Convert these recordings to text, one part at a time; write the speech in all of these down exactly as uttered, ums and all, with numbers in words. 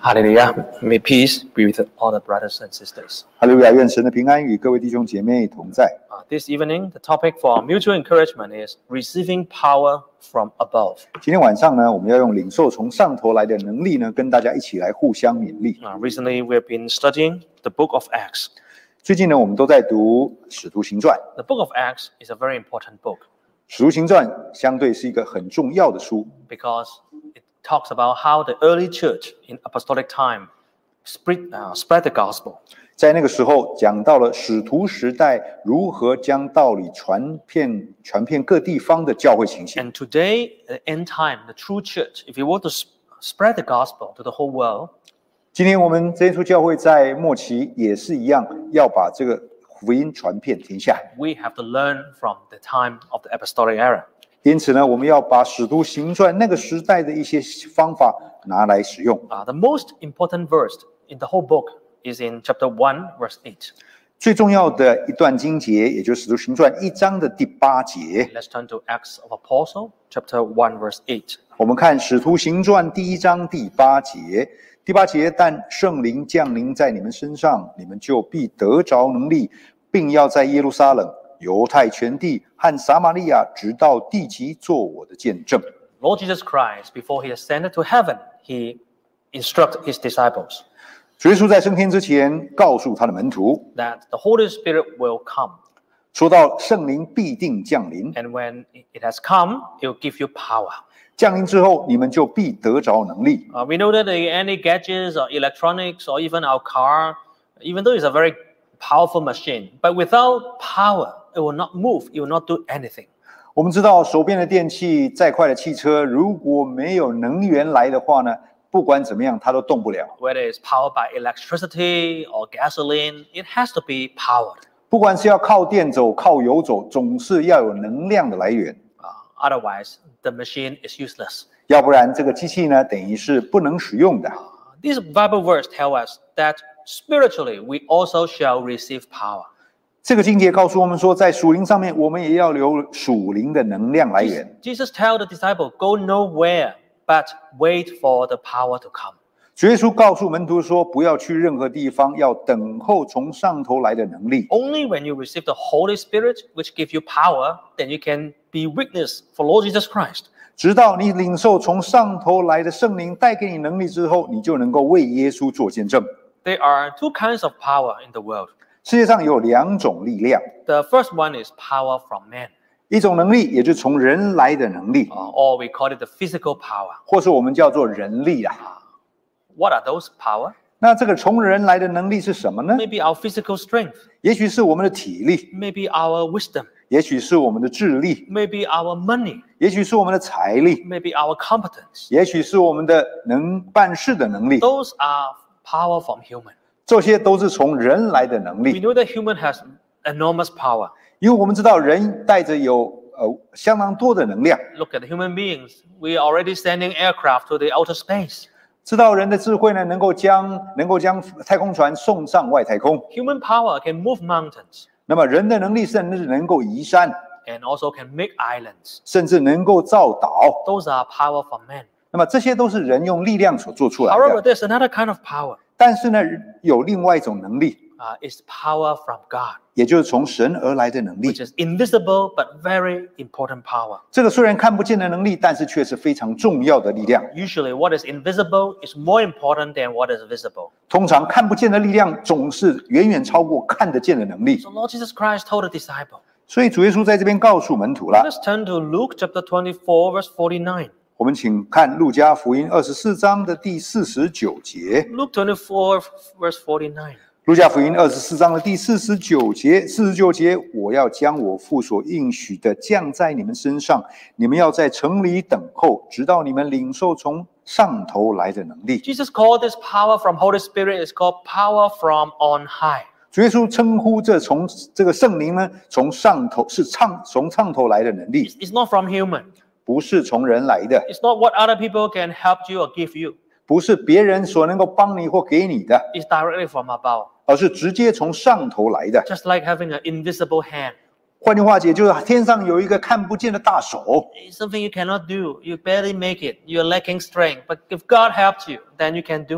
Hallelujah. May peace be with all the brothers and sisters. 哈利路亚，愿神的平安与各位弟兄姐妹同在。 Uh, this evening, the topic for mutual encouragement is receiving power from above. 今天晚上呢，我们要用领受从上头来的能力呢，跟大家一起来互相勉励。 Uh, recently, we have been studying the book of Acts. 最近呢，我们都在读《使徒行传》。 The book of Acts is a very important book 《使徒行传》相对是一个很重要的书， because it talks about how the early church in apostolic time spread, uh, spread the gospel. 在那个时候讲到了使徒时代如何将道理传遍传遍各地方的教会情形。 And today, at the end time, the true church, if you want to sp- spread the gospel to the whole world, 今天我们这一处教会在末期也是一样，要把这个福音传遍天下。 we have to learn from the time of the apostolic era. 因此呢，我们要把使徒行传那个时代的一些方法拿来使用。 Uh, the most important verse in the whole book is in chapter one, verse eight. 最重要的一段经节，也就是使徒行传一章的第八节。 Let's turn to Acts of Apostle, chapter one, verse eight. 我们看使徒行传第一章第八节。第八节，但圣灵降临在你们身上，你们就必得着能力，并要在耶路撒冷、犹太全地和撒玛利亚，直到地极，做我的见证。 Lord Jesus Christ, before he ascended to heaven, he instructed his disciples 主耶稣在升天之前，告诉他的门徒， that the Holy Spirit will come. 说到圣灵必定降临， And when it has come, it will give you power. 降临之后，你们就必得着能力。 Uh, we know that the, any gadgets or electronics or even our car, even though it's a very powerful machine, but without power, it will not move, it will not do anything. 我们知道，手边的电器再快的汽车，如果没有能源来的话呢，不管怎么样，它都动不了。 Whether it's powered by electricity or gasoline, it has to be powered. 不管是要靠电走、靠油走，总是要有能量的来源。 Uh, otherwise, the machine is useless. 要不然，这个机器呢，等于是不能使用的。 This Bible verse tells us that spiritually we also shall receive power. 这个经节告诉我们说，在属灵上面，我们也要留属灵的能量来源。 Jesus tells the disciple, go nowhere, but wait for the power to come. 主耶稣告诉门徒说，不要去任何地方，要等候从上头来的能力。 Only when you receive the Holy Spirit, which gives you power, then you can be witness for Lord Jesus Christ. 直到你领受从上头来的圣灵带给你能力之后，你就能够为耶稣做见证。 There are two kinds of power in the world. 世界上有两种力量， The first one is power from man, 一种能力也就是从人来的能力， uh, or we call it the physical power. 或是我们叫做人力啊。 What are those power? 那这个从人来的能力是什么呢？ Maybe our physical strength, 也许是我们的体力， maybe our wisdom, 也许是我们的智力， maybe our money, 也许是我们的财力， maybe our competence. 也许是我们的能办事的能力。 Those are power from human. 这些都是从人来的能 We 力， know that human has enormous power. 因为我们知道人带着有呃相当多的能量， Look at the human beings. We are already sending aircraft to the outer space. 知道人的智慧呢，能够将能够将太空船送上外太空。 Human power can move mountains 那么人的能力甚至能够移山， and also can make islands. 甚至能够造岛。 Those are power from man. 那么这些都是人用力量所做出来 However, 的。 there's another kind of power. 但是呢，有另外一种能力， Uh, it's power from God, 也就是从神而来的能力 which。is invisible but very important power. 这个虽然看不见的能力，但是却是非常重要的力量。 Usually, what is invisible is more important than what is visible. 通常看不见的力量总是远远超过看得见的能力。 So Lord Jesus Christ told the disciple. 所以主耶稣在这边告诉门徒了。 Let's turn to Luke chapter twenty-four, verse forty-nine. 我们请看路加福音二十四章的第四十九节。 Luke twenty-four, verse forty-nine. 路加福音二十四章的第四十九节，四十九节，我要将我父所应许的降在你们身上，你们要在城里等候，直到你们领受从上头来的能力。 Jesus called this power from Holy Spirit is called power from on high. 主耶稣称呼这从这个圣灵呢，从上头是上从上头来的能力， It's not from human. 不是从人来的， It's not what other people can help you or give you. 不是别人所能够帮你或给你的， It's directly from above. 而是直接从上头来的。 Just like having an invisible hand. 换句话解，就是天上有一个看不见的大手， It's something you cannot do. You barely make it. You're lacking strength. But if God helps you, then you can do it.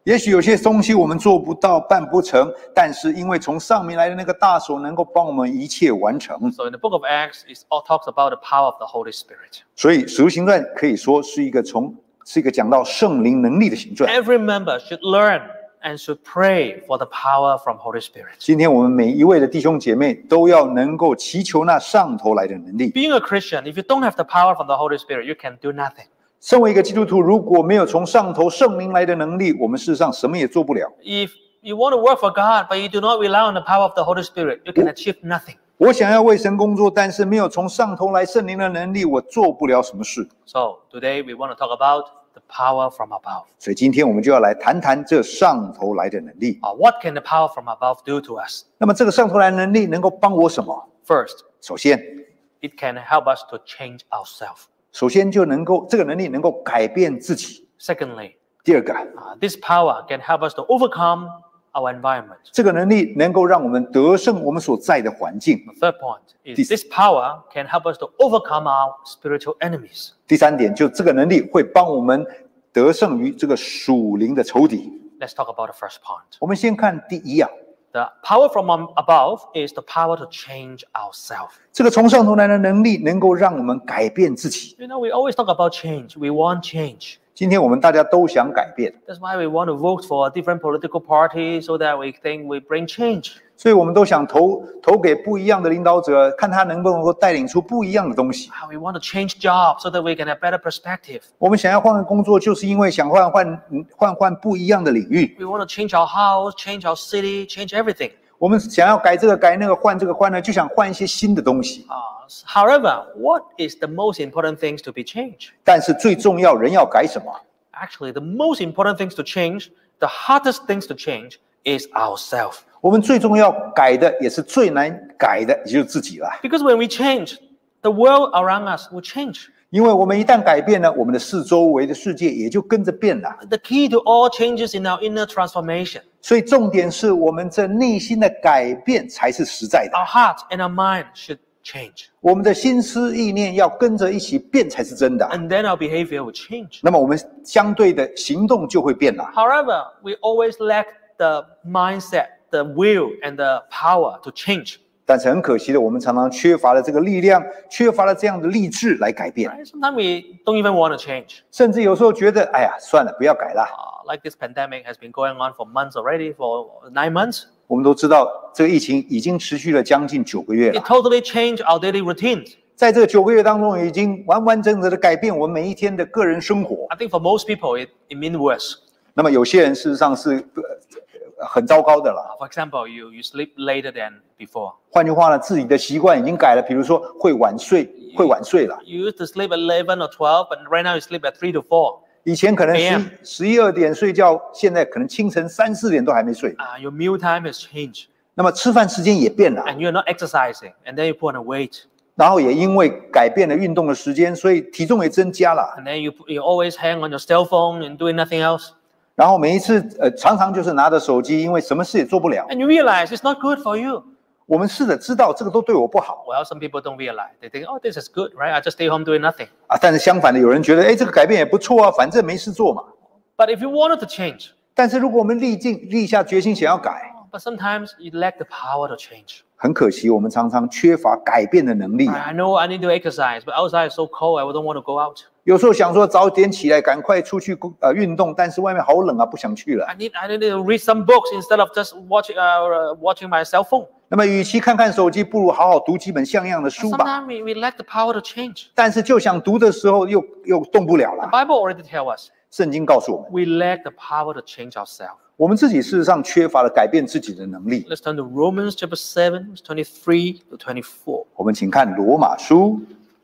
也许有些东西我们做不到、办不成，但是因为从上面来的那个大手能够帮我们一切完成。 So in the book of Acts, it all talks about the power of the Holy Spirit. 所以《使徒行传》可以说是一个从是一个讲到圣灵能力的行传。 Every member should learn and should pray for the power from Holy Spirit. 今天我们每一位的弟兄姐妹都要能够祈求那上头来的能力。 Being a Christian, if you don't have the power from the Holy Spirit, you can do nothing. 身为一个基督徒，如果没有从上头圣灵来的能力，我们事实上什么也做不了。 If you want to work for God, but you do not rely on the power of the Holy Spirit, you can achieve nothing. 我想要为神工作，但是没有从上头来圣灵的能力，我做不了什么事。 So today we want to talk about the power from above. 所以今天我们就要来谈谈这上头来的能力。 Uh, what can the power from above do to us? 那么这个上头来的能力能够帮我什么？ First, 首先， it can help us to change ourselves. 首先就能够这个能力能够改变自己。 Secondly, 第二个， uh, this power can help us to overcome our environment. 这个能力能够让我们得胜我们所在的环境。 The third point is this power can help us to overcome our spiritual enemies. 第三点，就这个能力会帮我们得胜于这个属灵的仇敌。 Let's talk about the first point. 我们先看第一样， The power from above is the power to change ourselves. 这个从上头来的能力能够让我们改变自己。 You know, we always talk about change. We want change. 今天我们大家都想改变， That's why we want to vote for a different political party so that we think we bring change. 所以我们都想投投给不一样的领导者，看他能不能够带领出不一样的东西。 Uh, We want to change jobs so that we can have better perspective. 我们想要换个工作，就是因为想换换换换不一样的领域。 We want to change our house, change our city, change everything. 我们想要改这个改那个，换这个换呢，就想换一些新的东西。 Uh, however, what is the most important things to be changed? 但是最重要，人要改什么？ Actually, the most important things to change, the hardest things to change, is ourselves. 我们最重要改的，也是最难改的，也就是自己了。 Because when we change, the world around us will change. 因为我们一旦改变了，我们的四周围的世界也就跟着变了。 The key to all changes in our inner transformation. 所以重点是我们这内心的改变才是实在的。 Our heart and our mind should change. 我们的心思意念要跟着一起变才是真的。 And then our behavior will change. 那么我们相对的行动就会变了。 However, we always lack the mindset, the will, and the power to change. 但是很可惜的，我们常常缺乏了这个力量，缺乏了这样的励志来改变。 Right? Sometimes we don't even want to change. 甚至有时候觉得，哎呀，算了，不要改了。 Uh, like this pandemic has been going on for months already, for nine months. 我们都知道，这个疫情已经持续了将近九个月 It 了。 totally changed our daily routines. 在这个九个月当中，已经完完整整的改变我们每一天的个人生活。 I think for most people, it, it means worse. 那么有些人事实上是呃很糟糕的了。 For example, you, you sleep later than before. 换句话呢，自己的习惯已经改了，比如说会晚睡，会晚睡了。 You used to sleep at eleven or twelve, but right now you sleep at three to four. 以前可能 A M 十十一二点睡觉，现在可能清晨三四点都还没睡。 Uh, your meal time has changed. 那么吃饭时间也变了， And you're not exercising. And then you put on a weight. 然后也因为改变了运动的时间，所以体重也增加了。 And then you, you always hang on your cell phone and doing nothing else. 然后每一次呃，常常就是拿着手机，因为什么事也做不了。 And you realize it's not good for you. 我们试着知道这个都对我不好 Well, some people don't realize. They think, oh, this is good, right? I just stay home doing nothing. 啊，但是相反的，有人觉得，哎，这个改变也不错啊，反正没事做嘛。 But if you wanted to change, 但是如果我们立定立下决心想要改， but sometimes you lack the power to change. 很可惜，我们常常缺乏改变的能力。 I know I need to exercise, but outside is so cold, I don't want to go out. 有时候想说早点起来，赶快出去呃运动，但是外面好冷啊，不想去了。 I need I need to read some books instead of just watching uh, watching my cell phone. 那么，与其看看手机，不如好好读几本像样的书吧。 Sometimes we, we lack the power to change. 但是就想读的时候又，又动不了 The 了。 Bible already tells us 圣经告诉我们， we lack the power to change ourselves. 我们自己事实上缺乏了改变自己的能力。 Let's turn to Romans chapter seven, verse twenty-three to twenty-four. 我们请看罗马书，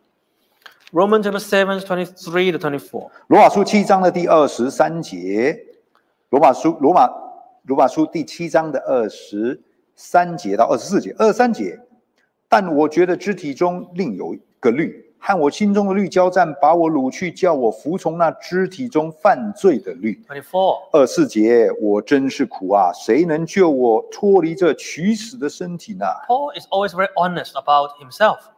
Romans chapter seven, twenty-three to twenty-four. 罗马书七章的第二十三节。罗马书罗马罗马书第七章的二十三节到二十四节，二十三节。但我觉得肢体中另有一个律，和我心中的律交战，把我掳去，叫我服从那肢体中犯罪的律。 twenty-four. 二十四节，我真是苦啊！谁能救我脱离这取死的身体呢？ Paul is always very honest about himself.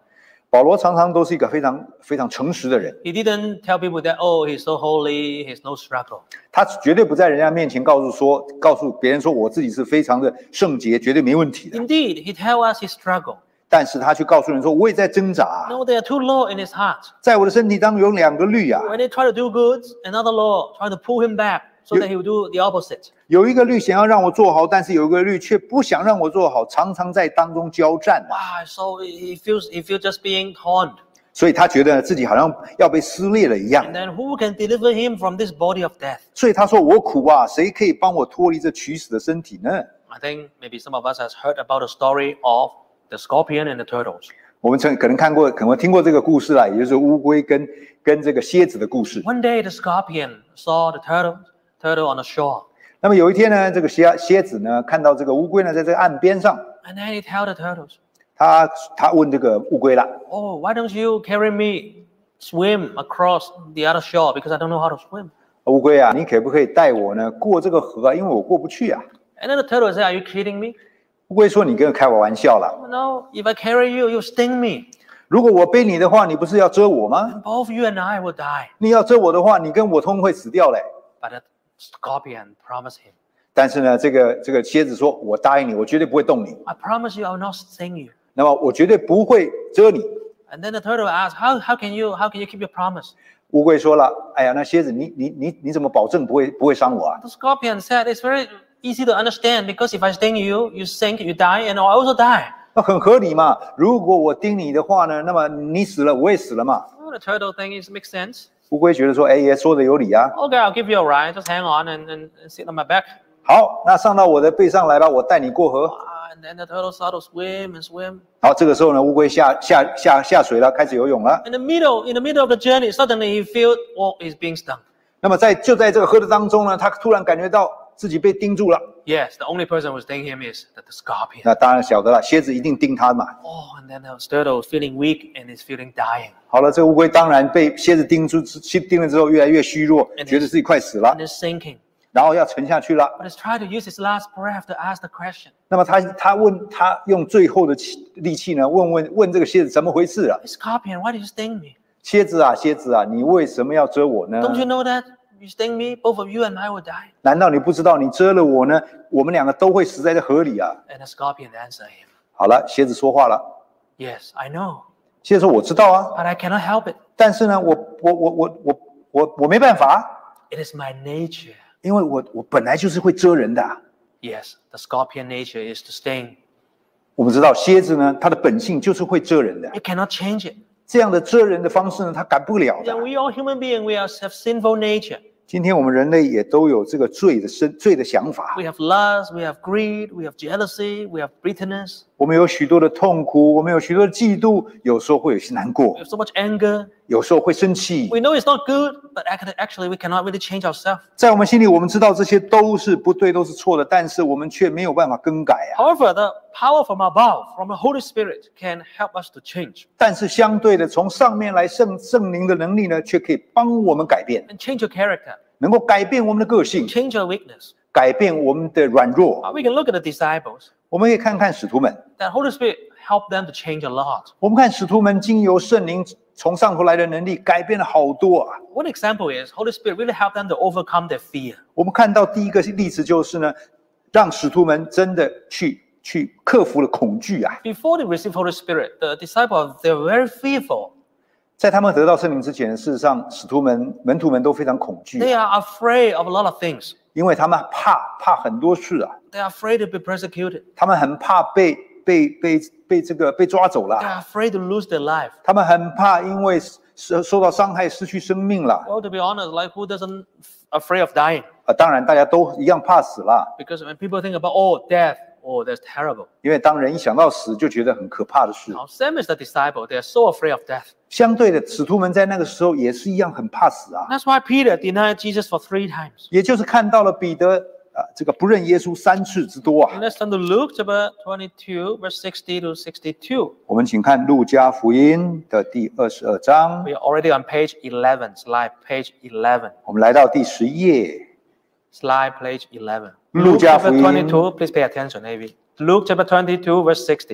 保罗常常都是一个非常非常诚实的人， He didn't tell people that, oh, he's so holy, he's no struggle. 他绝对不在人家面前告诉说，告诉别人说我自己是非常的圣洁，绝对没问题的。 Indeed, he tells us he struggled. 但是他去告诉人说，我也在挣扎， No, there are two laws in his heart. 在我的身体当中有两个律啊， When they try to do good, another law try to pull him back so that he will do the opposite. 有一个律想要让我做好，但是有一个律却不想让我做好，常常在当中交战啊。 Wow, so he feels he feels just being torn. 所以他觉得自己好像要被撕裂了一样， And then who can deliver him from this body of death? 所以他说：“我苦啊，谁可以帮我脱离这取死的身体呢 I think maybe some of us has heard about the story of the scorpion and the turtles.？” 我们曾可能看过，可能听过这个故事啦，也就是乌龟跟跟这个蝎子的故事。 One day the scorpion saw the turtle, turtle on the shore. 那么有一天呢，这个蝎蝎子呢看到这个乌龟呢在这个岸边上， And then he tell the turtles, 他他问这个乌龟啦， oh, why don't you carry me swim across the other shore because I don't know how to swim. 乌龟啊，你可不可以带我呢过这个河啊？因为我过不去啊。 And then the turtle said, are you kidding me? 乌龟说：“你跟我开我玩笑啦！ No, if I carry you, you sting me. 如果我背你的话，你不是要蛰我吗？ And both you and I will die. 你要蛰我的话，你跟我通会死掉嘞。” But the scorpion promised him, 但是呢，这个这个蝎子说：“我答应你，我绝对不会动你。 I promise you I will not sting you. 那么我绝对不会蛰你。” And then the turtle asked, how, how can you how can you keep your promise? 乌龟说了：“哎呀，那蝎子，你你你你怎么保证不会不会伤我啊 The scorpion said, it's very easy to understand because if I sting you, you sink, you die, and I also die.？” 那很合理嘛。如果我叮你的话呢，那么你死了，我也死了嘛。 Oh, the turtle thing is makes sense. 乌龟觉得说：“哎，也说的有理啊。 Okay, I'll give you a ride. Just hang on and, and, and sit on my back. 好，那上到我的背上来吧，我带你过河。” Ah, and then the turtle started to swim and swim. 好，这个时候呢，乌龟下下下下水了，开始游泳了。 In the middle, in the middle of the journey, suddenly he felt, oh, he's being stung. 那么在就在这个河的当中呢，他突然感觉到自己被叮住了。 Yes, the only person who sting him is the, the scorpion. 那当然晓得了，蝎子一定叮他嘛。 Oh, and then the turtle is feeling weak and is feeling dying. 好了，这个乌龟当然被蝎子叮住，叮了之后越来越虚弱， And 觉得自己快死了 And，is sinking. 然后要沉下去了。 But he's trying to use his last breath to ask the question. 那么他他问他用最后的气力气呢，问问问这个蝎子怎么回事啊？ Hey, scorpion, why did you sting me? 蝎子啊，蝎子啊，你为什么要蛰我呢？ Don't you know that you sting me, both of you and I will die? 难道你不知道你蛰了我呢？我们两个都会死在这河里啊！ And the scorpion answered him, 好了，蝎子说话了。 yes, I know, 蝎子说：“我知道啊， but I cannot help it. 但是呢，我我我我我我我没办法， It is my nature. 因为我我本来就是会蛰人的啊。 Yes, the scorpion nature is to sting. 我们知道蝎子呢，它的本性就是会蛰人的。 You cannot change it. 这样的蛰人的方式呢，它改不了的 Yeah,。we all human beings, we are, have sinful nature. 今天我们人类也都有这个罪的生罪的想法， We have lust, we have greed, we have jealousy, we have bitterness, 我们有许多的痛苦，我们有许多的嫉妒，有时候会有些难过 we，have so much anger. 有时候会生气。 We know it's not good, but act- actually we cannot really change ourselves. 在我们心里，我们知道这些都是不对，都是错的，但是我们却没有办法更改啊。 However, the power from above, from the Holy Spirit, can help us to change 但是相对的，从上面来圣圣灵的能力呢，却可以帮我们改变， and change your character, 能够改变我们的个性， change your weakness. 改变我们的软弱。 Uh, we can look at the disciples. 我们可以看看使徒们， That Holy Spirit helped them to change a lot. 我们看使徒们经由圣灵从上头来的能力，改变了好多啊。 One example is Holy Spirit really helped them to overcome their fear. 我们看到第一个例子就是呢，让使徒们真的去去克服了恐惧啊。 Before they received Holy Spirit, the disciples, they were very fearful. 在他们得到圣灵之前，事实上使徒们门徒们都非常恐惧， They are afraid of a lot of things. 因为他们怕怕很多事啊， They are afraid to be persecuted. 他们很怕被被被被这个被抓走 They 了， are afraid to lose their life. 他们很怕因为受受到伤害失去生命了。 Well, to be honest, like who doesn't afraid of dying? 啊，当然大家都一样怕死了， Because when people think about, oh, death, oh, that's terrible. 因为当人一想到死，就觉得很可怕的事。 Now, same as the disciple, they are so afraid of death. 相对的，使徒们在那个时候也是一样很怕死啊， That's why Peter denied Jesus for three times. 也就是看到了彼得啊这个不认耶稣三次之多啊。 Let's turn to Luke chapter twenty-two, verse sixty to sixty-two. 我们请看路加福音的第二十二章， We are already on page eleven, slide page eleven. 我们来到第十页。 Slide page eleven. Luke Luke chapter 福音。 twenty-two, please pay attention, maybe. Luke chapter twenty-two, verse sixty.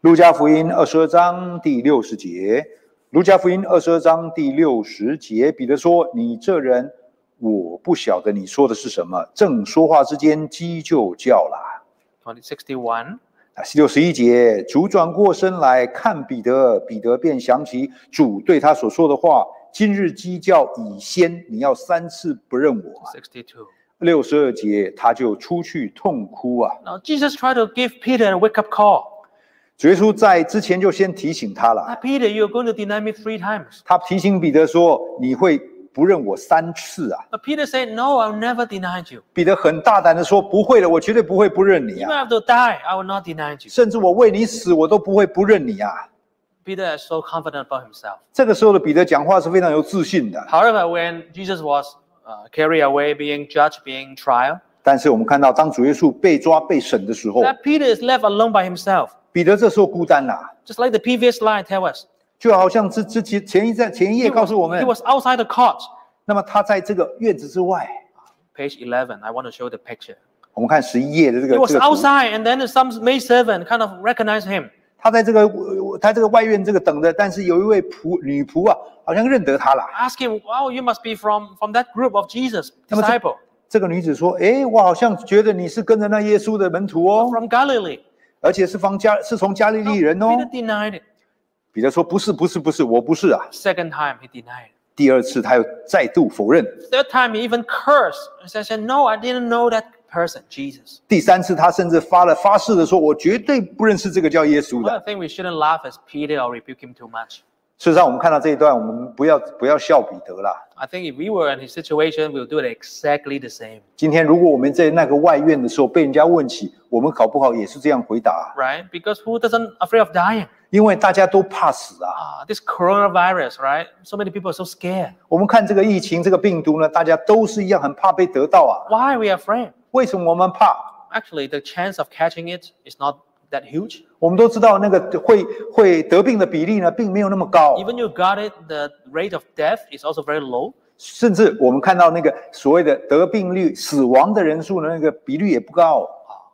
路加福音二十二章第六十节，路加福音二十二章第六十节，彼得说：“你这人，我不晓得你说的是什么。”正说话之间，鸡就叫了。 sixty-one. 六十一节，主转过身来看彼得，彼得便想起主对他所说的话：“今日鸡叫以先，你要三次不认我。” sixty-two. 六十二节，他就出去痛哭啊。 Now Jesus tried to give Peter a wake-up call. 主耶稣在之前就先提醒他了。 Now, Peter, you're going to deny me three times. 他提醒彼得说：“你会不认我三次啊。” But Peter said, "No, I'll never deny you. 彼得很大胆的说：“不会的，我绝对不会不认你 Even 啊！ if I have to die, I will not deny you." 甚至我为你死，我都不会不认你啊！” Peter is so confident about himself. 这个时候的彼得讲话是非常有自信的。 However, when Jesus was uh, carried away, being judged, being tried, 但是我们看到，当主耶稣被抓被审的时候， that Peter is left alone by himself. 彼得这时候孤单了、啊， Just like the previous line tells us. 就好像之之前前一站前一页 He 告 was, 诉我们 he，was outside the court. 那么他在这个院子之外。 Page eleven, I want to show the picture. 我们看十一页的这个 He was 这个图 outside, and then some maidservant kind of recognized him. 他在这个他这个外院这个等着，但是有一位仆女仆啊，好像认得他了。 Ask him, "Wow, you must be from, from that group of Jesus' 那么这 disciple, 这个女子说：“诶，我好像觉得你是跟着那耶稣的门徒哦， from Galilee." 而且是从加是从加利利人哦。 Peter denied it. ” 彼得说：“不是，不是，不是，我不是啊。 Second time, he denied it. ” 第二次他又再度否认。 Third time, he even cursed. He said, "No, I didn't know that person, Jesus." 第三次他甚至发了发誓的说：“我绝对不认识这个叫耶稣 Well, I 的。 think we shouldn't laugh at Peter or rebuke him too much. ” 事实上，我们看到这一段，我们不要不要笑彼得啦。 I think if we were in his situation, we would do it exactly the same, 今天如果我们在那个外院的时候被人家问起，我们搞不好也是这样回答， right? Because who doesn't afraid of dying? 因为大家都怕死啊。 Ah, this coronavirus, right? So many people are so scared. 我们看这个疫情这个病毒呢，大家都是一样很怕被得到啊。 Why are we afraid? 为什么我们怕？ Actually, the chance of catching it is not that huge. 我们都知道那个会会得病的比例呢，并没有那么高， Even you got it, the rate of death is also very low. 甚至我们看到那个所谓的得病率、死亡的人数呢，那个比率也不高。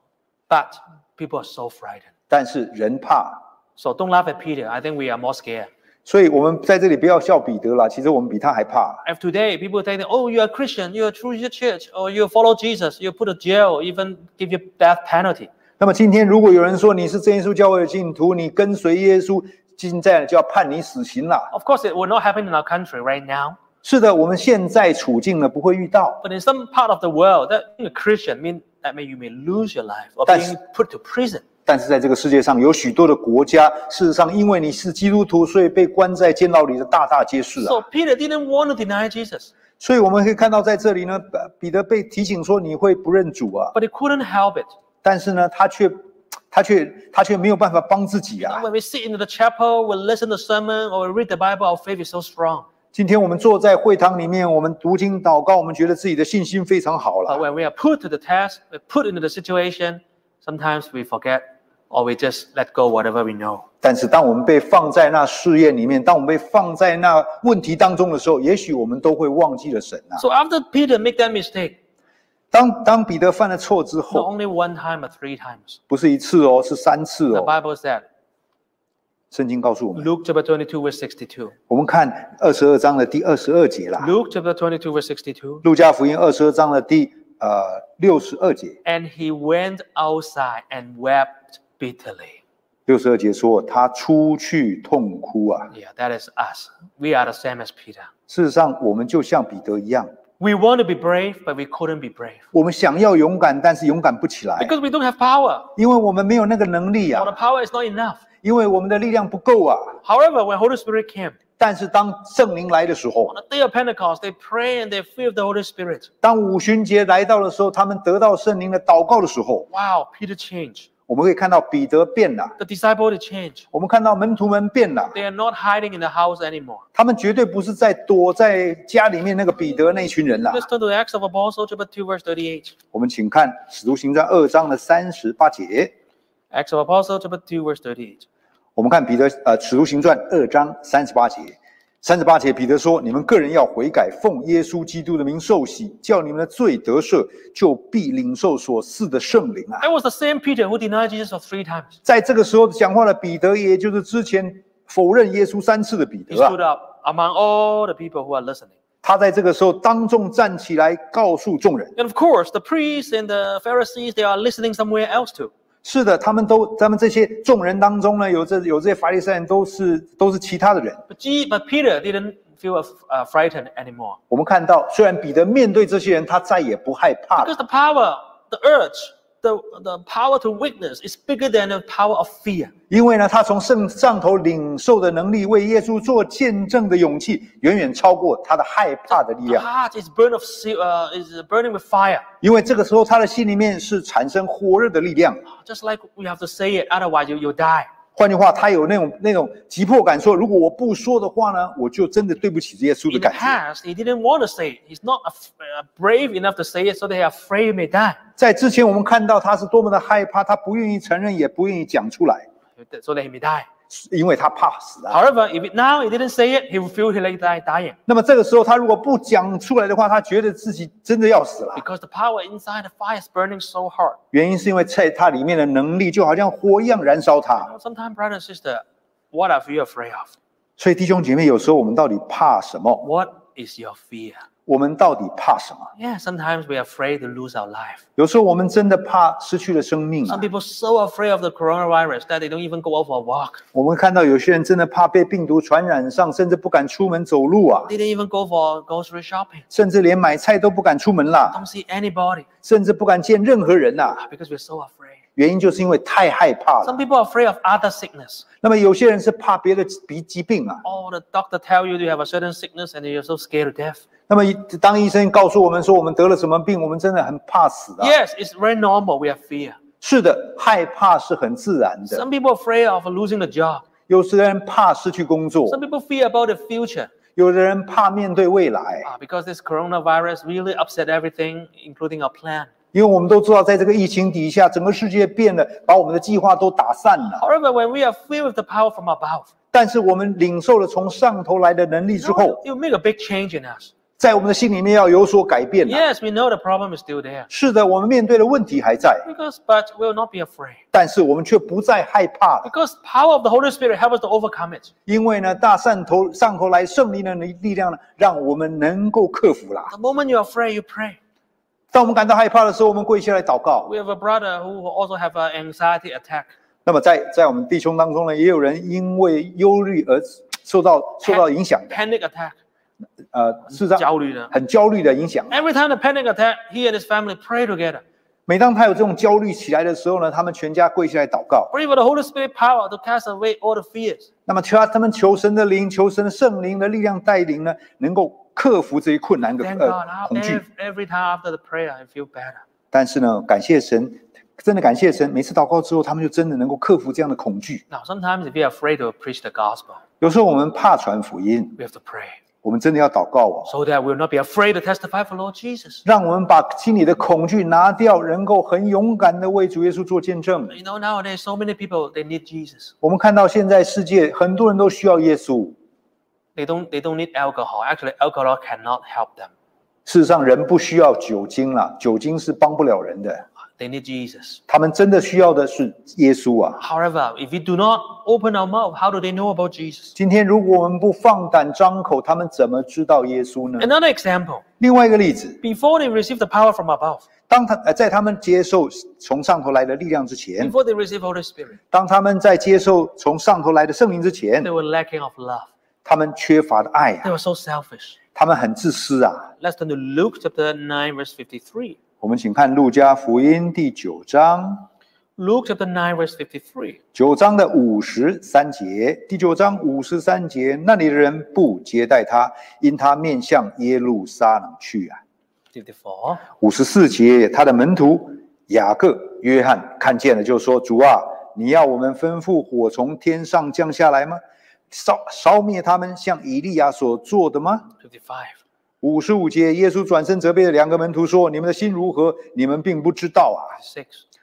But people are so frightened. 但是人怕， So don't laugh at Peter. I think we are more scared. 所以我们在这里不要笑彼得啦，其实我们比他还怕。 If today people think, "Oh, you are Christian, you are true to your church, or you follow Jesus, you put to jail, even give you death penalty." 那么今天如果有人说你是真耶稣教会的信徒，你跟随耶稣，现在就要判你死刑了。 Of course, it will not happen in our country right now. 是的，我们现在处境呢不会遇到， But in some part of the world, that being a Christian means that may you may lose your life or That's- being put to prison. 但是在这个世界上有许多的国家，事实上因为你是基督徒，所以被关在监牢里的大大皆是啊。 So Peter didn't want to deny Jesus, 所以我们可以看到在这里呢，彼得被提醒说你会不认主啊， but he couldn't help it. 但是呢，他却他却他却没有办法帮自己啊。 When we sit in the chapel, we listen to sermon, or we read the Bible, our faith is so strong. 今天我们坐在会堂里面，我们读经祷告，我们觉得自己的信心非常好 But 了。 when we are put to the test, we're put into the situation, sometimes we forget or we just let go whatever we know. 但是当我们被放在那试验里面，当我们被放在那问题当中的时候，也许我们都会忘记了神啊。 So after Peter made that mistake, 当当彼得犯了错之 not 后， only one time but three times, 不是一次哦，是三次 the 哦。 Bible said, 圣经告诉我们， Luke chapter twenty-two, verse sixty-two. 我们看二十二章的第二十二节啦， Luke chapter twenty-two, verse sixty-two. 路加福音二十二章的第呃六十二节， And he went outside and wept bitterly. 六十二节说他出去痛哭啊。 Yeah, that is us. We are the same as Peter. 事实上，我们就像彼得一样， We want to be brave, but we couldn't be brave 我们想要勇敢，但是勇敢不起来， because we don't have power. 因为我们没有那个能力 Or the 啊， power is not enough. 因为我们的力量不够啊。 However, when Holy Spirit came, 但是当圣灵来的时候 on，the day of Pentecost, they pray and they feel the Holy Spirit. 当五旬节来到的时候，他们得到圣灵的祷告的时候， Wow, Peter changed. 我们可以看到彼得变了， The disciple they changed. 我们看到门徒们变了， They are not hiding in the house anymore. 他们绝对不是在躲在家里面那个彼得那一群人了。 Let's turn to the Acts of Apostles, chapter two, verse thirty-eight. 我们请看《使徒行传》二章的三十八节。 Acts of Apostles, chapter two, verse thirty-eight. 我们看彼得呃，《使徒行传》二章三十八节， 三十八节，彼得说：“你们个人要悔改，奉耶稣基督的名受洗，叫你们的罪得赦，就必领受所赐的圣灵啊。” It was the same Peter who denied Jesus for three times. 在这个时候讲话的彼得，也就是之前否认耶稣三次的彼 He 得啊， stood up among all the people who are listening. 他在这个时候当众站起来，告诉众人。 And of course, the priests and the Pharisees, they are listening somewhere else too. 是的，他们都，他们这些众人当中呢，有这有这些法利赛人，都是都是其他的人。 But, G, but Peter didn't feel uh, frightened anymore. 我们看到，虽然彼得面对这些人，他再也不害怕 Because 了， the power, the urge, the, the power to witness is bigger than the power of fear. 因为呢，他从圣上头领受的能力，为耶稣做见证的勇气，远远超过他的害怕的力 The 量。 heart is burned of se- uh, is burning with fire. 因为这个时候，他的心里面是产生火热的力量。 Just like we have to say it, otherwise you, you'll die. 换句话，他有那种那种急迫感，说如果我不说的话呢，我就真的对不起耶稣的 In the 感觉。 past, he didn't want to say it. He's not af- uh, brave enough to say it, so they're afraid he may die. 在之前，我们看到他是多么的害怕，他不愿意承认，也不愿意讲出来， So that he may die. 因为他怕死啊。 However, if it, now he didn't say it, he would feel he like die, dying. 那么这个时候，他如果不讲出来的话，他觉得自己真的要死了。 Because the power inside the fire is burning so hard. 原因是因为在他里面的能力就好像火一样燃烧他。 Sometimes, brother and sister, what are you afraid of? 所以弟兄姐妹，有时候我们到底怕什么？ What is your fear? 我们到底怕什么？ Yeah, sometimes we're afraid to lose our life. 有时候我们真的怕失去了生命啊 Some！people so afraid of the coronavirus that they don't even go out for a walk. 我们看到有些人真的怕被病毒传染上，甚至不敢出门走路啊， They didn't even go for grocery shopping. 甚至连买菜都不敢出门啦， Don't see anybody 甚至不敢见任何人呐。 because we're so afraid. 原因就是因为太害怕 Some 了。 people are afraid of other sickness. 那么有些人是怕别的疾疾病啊。 Oh, the doctor tell you you have a certain sickness and you're so scared to death. 那么当医生告诉我们说我们得了什么病，我们真的很怕死啊。 Yes, it's very normal. We have fear. 是的，害怕是很自然的。 Some people are afraid of losing the job. 有些人怕失去工作， Some people fear about the future 有的人怕面对未来。 uh, because this coronavirus really upset everything, including our plan. 因为我们都知道，在这个疫情底下，整个世界变了，把我们的计划都打散了。 However, when we are filled with the power from above, 但是我们领受了从上头来的能力 you 之 know, 后， it will make a big change in us. 在我们的心里面要有所改变了。 Yes, we know the problem is still there. 是的，我们面对的问题还在， Because, but we will not be afraid. 但是我们却不再害怕了。 Because power of the Holy Spirit helps us to overcome it. 因为呢，大上头上头来圣灵的力量呢，让我们能够克服啦。 The moment you're afraid, you pray. 当我们感到害怕的时候，我们跪下来祷告。 We have a brother who also have an anxiety attack. 那么在在我们弟兄当中呢，也有人因为忧虑而受到受到影响的， Panic attack. 呃，是这样， 焦虑的。 很焦虑的影响。 Every time the panic attack, he and his family pray together. 每当他有这种焦虑起来的时候呢，他们全家跪下来祷告。 Pray for the Holy Spirit power to cast away all the fears. 那么求他们求神的灵，求神的圣灵的力量带领呢，能够克服这些困难的 Thank 呃 God. Now, 恐惧。 every, every time after the prayer, I feel better. 但是呢，感谢神，真的感谢神，每次祷告之后，他们就真的能够克服这样的恐惧。 Now, sometimes if you're afraid to preach the gospel, 有时候我们怕传福音， we have to pray 我们真的要祷告哦， so that we will not be afraid to testify for Lord Jesus. 让我们把心里的恐惧拿掉，能够很勇敢的为主耶稣做见证。 You know, nowadays, so many people, they need Jesus. 我们看到现在世界很多人都需要耶稣， They don't, they don't need alcohol. Actually, alcohol cannot help them. 事实上人不需要酒精啦，酒精是帮不了人的， They need Jesus. 他们真的需要的是耶稣啊。 However, if we do not open our mouth, how do they know about Jesus? 今天如果我们不放胆张口，他们怎么知道耶稣呢？ Another example, 另外一个例子， before they receive the power from above, 当他呃在他们接受从上头来的力量之前， before they receive Holy Spirit, 当他们在接受从上头来的圣灵之前 they，were lacking of love. 他们缺乏的爱 They 啊， were so selfish. 他们很自私啊。 Let's turn to Luke chapter nine, verse fifty-three. 我们请看路加福音第九章， Luke chapter nine, verse fifty-three. 九章的五十三节，第九章五十三节，那里的人不接待他，因他面向耶路撒冷去啊。 fifty-four. 五十四节，他的门徒雅各、约翰看见了，就说：“主啊，你要我们吩咐火从天上降下来吗？烧烧灭他们，像以利亚所做的吗？” fifty-five. 五十五节，耶稣转身责备了两个门徒说：“你们的心如何？你们并不知道啊。” six.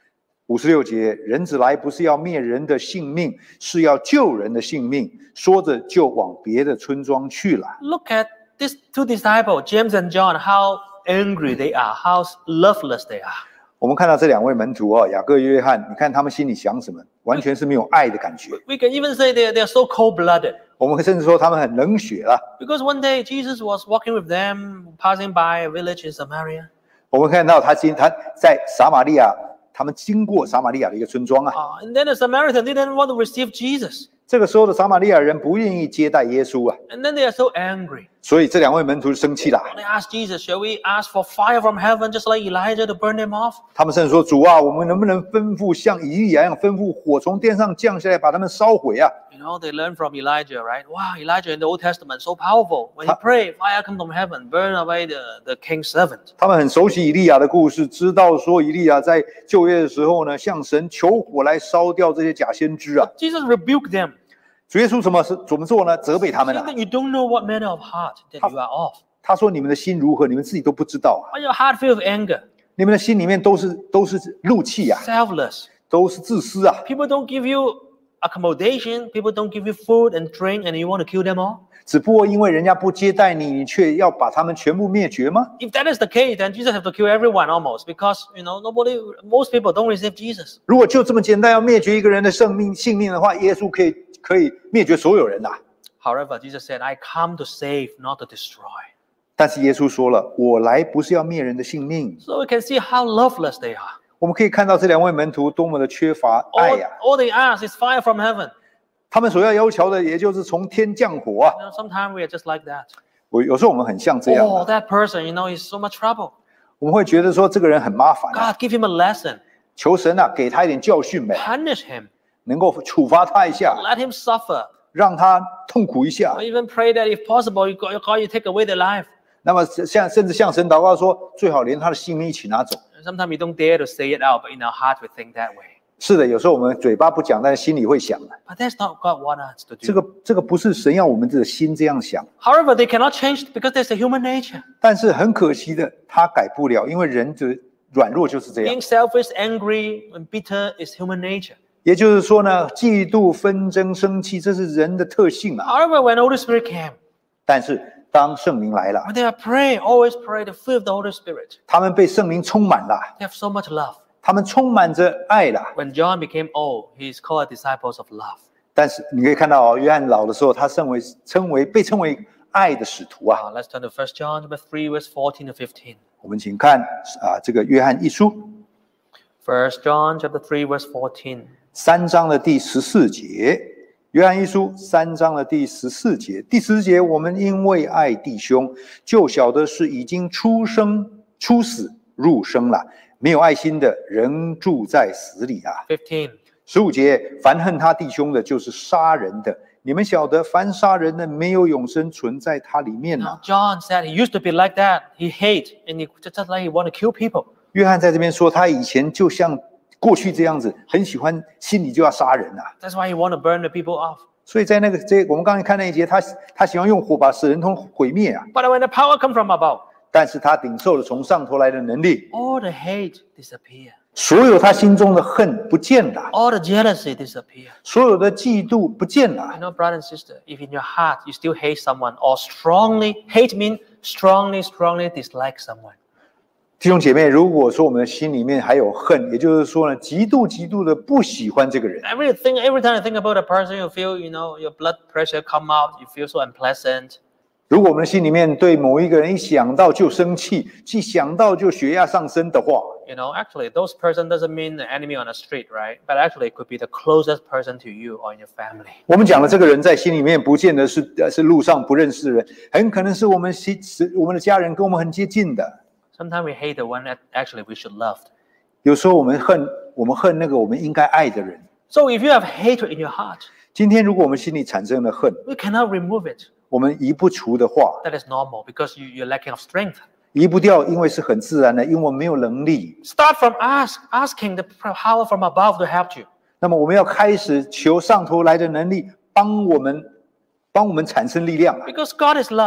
五十六节，人子来不是要灭人的性命，是要救人的性命。说着就往别的村庄去了。 Look at these two disciples, James and John, how angry they are, how loveless they are. 我们看到这两位门徒哦，雅各、约翰，你看他们心里想什么？完全是没有爱的感觉。 We can even say they they are so cold-blooded. 我们甚至说他们很冷血了。 Because one day Jesus was walking with them, passing by a village in Samaria. 我们看到他经他在撒玛利亚，他们经过撒玛利亚的一个村庄啊。 Uh, and then the Samaritan didn't want to receive Jesus. 这个时候的撒玛利亚人不愿意接待耶稣啊， And then they are so angry. 所以这两位门徒生气了。 They asked Jesus, shall we ask for fire from heaven just like Elijah to burn them off? 他们甚至说：“主啊，我们能不能吩咐像以利亚一样吩咐火从天上降下来，把他们烧毁啊？” You know, they learned from Elijah, right? Wow, Elijah in the Old Testament, so powerful. When he prayed, fire comes from heaven, burn away the, the king's servant. 他们很熟悉以利亚的故事，知道说以利亚在旧约的时候呢，向神求火来烧掉这些假先知啊。 Jesus rebuked them. 主耶稣怎么怎么做呢？责备他们 Saying 啊。 that you don't know what manner of heart that you are of. 他说：“你们的心如何，你们自己都不知道啊！ When your heart filled with anger, 你们的心里面都是都是怒气啊， selfless. 都是自私啊。 People don't give you accommodation. People don't give you food and drink, and you want to kill them all. 只不过因为人家不接待你，你却要把他们全部灭绝吗？ If that is the case, then Jesus have to kill everyone almost because you know nobody, most people don't receive Jesus. 如果就这么简单要灭绝一个人的生命性命的话，耶稣可以可以灭绝所有人呐、啊。 However, Jesus said, "I come to save, not to destroy." 但是耶稣说了：“我来不是要灭人的性命。” So we can see how loveless they are. 我们可以看到这两位门徒多么的缺乏 All, 爱呀、啊！ all they ask is fire from heaven. 他们所要要求的，也就是从天降火啊！ You know, sometimes we are just like that. 我有时候我们很像这样、 Oh, 啊， that person, you know, is so much trouble. 我们会觉得说这个人很麻烦、啊， God, give him a lesson. 求神啊，给他一点教训呗， Punish him. 能够处罚他一下， Let him suffer. 让他痛苦一下 Or。even pray that if possible, you God, God, you take away their life. 那么像甚至向神祷告说，最好连他的性命一起拿走。 Sometimes we don't dare to say it out, but in our heart we think that way. 是的，有时候我们嘴巴不讲，但是心里会想的。 But that's not God wants us to 这 do. 个这个不是神要我们的心这样想， However, they cannot change because there's a human nature. 但是很可惜的，他改不了，因为人的软弱就是这样。 Being selfish, angry, and bitter is human nature. 也就是说呢，嫉妒、纷争、生气，这是人的特性啊。 However, when the Holy Spirit came, 但是当圣灵来了， when they are praying, always pray to fill the Holy Spirit. 他们被圣灵充满了， They have so much love. 他们充满着爱了。 When John became old, he is called disciples of love. 但是你可以看到哦，约翰老的时候，他称为称为被称为爱的使徒啊。 Uh, let's turn to First John chapter three, verse fourteen to fifteen. 我们请看啊，这个约翰一书 First John chapter three, verse fourteen. 三章的第十四节。约翰一书三章的第十四节，第十节，我们因为爱弟兄，就晓得是已经出生、出死入生了。没有爱心的，仍住在死里啊。 fifteen. 十五节，凡恨他弟兄的，就是杀人的。你们晓得，凡杀人的，没有永生存在他里面 Now, 啊。 John said he used to be like that. He hate and he just like he want to kill people. 约翰在这边说，他以前就像过去这样子，很喜欢，心里就要杀人啊。 That's why he want to burn the people off. 所以在那个这，我们刚才看那一节，他他喜欢用火把使人通毁灭啊。 But when the power comes from above, 但是他领受了从上头来的能力， all the hate disappear. 所有他心中的恨不见了， All the jealousy disappear. 所有的嫉妒不见了 You。know, brother and sister, if in your heart you still hate someone or strongly hate means strongly, strongly dislike someone. 弟兄姐妹，如果说我们的心里面还有恨，也就是说呢，极度极度的不喜欢这个人， Everything, every time you think about a person, you feel, you know, your blood pressure come out. You feel so unpleasant. 如果我们的心里面对某一个人一想到就生气，一想到就血压上升的话， You know, actually, those person doesn't mean the enemy on the street, right? But actually, it could be the closest person to you or in your family. 我们讲的这个人在心里面不见得是呃是路上不认识的人，很可能是我们心是我们的家人跟我们很接近的。 Sometimes we hate the one that actually we should love. 有时候我们恨我们恨那个我们应该爱的人。 So if you have hatred in your heart, 今天如果我们心里产生了恨， we cannot remove it. 我们移不除的话， That is normal because you, you're lacking of strength. 移不掉，因为是很自然的，因为我们没有能力。 Start from ask, asking the power from above to help you. 那么我们要开始求上头来的能力，帮我们帮我们产生力量啊！ Because God is love.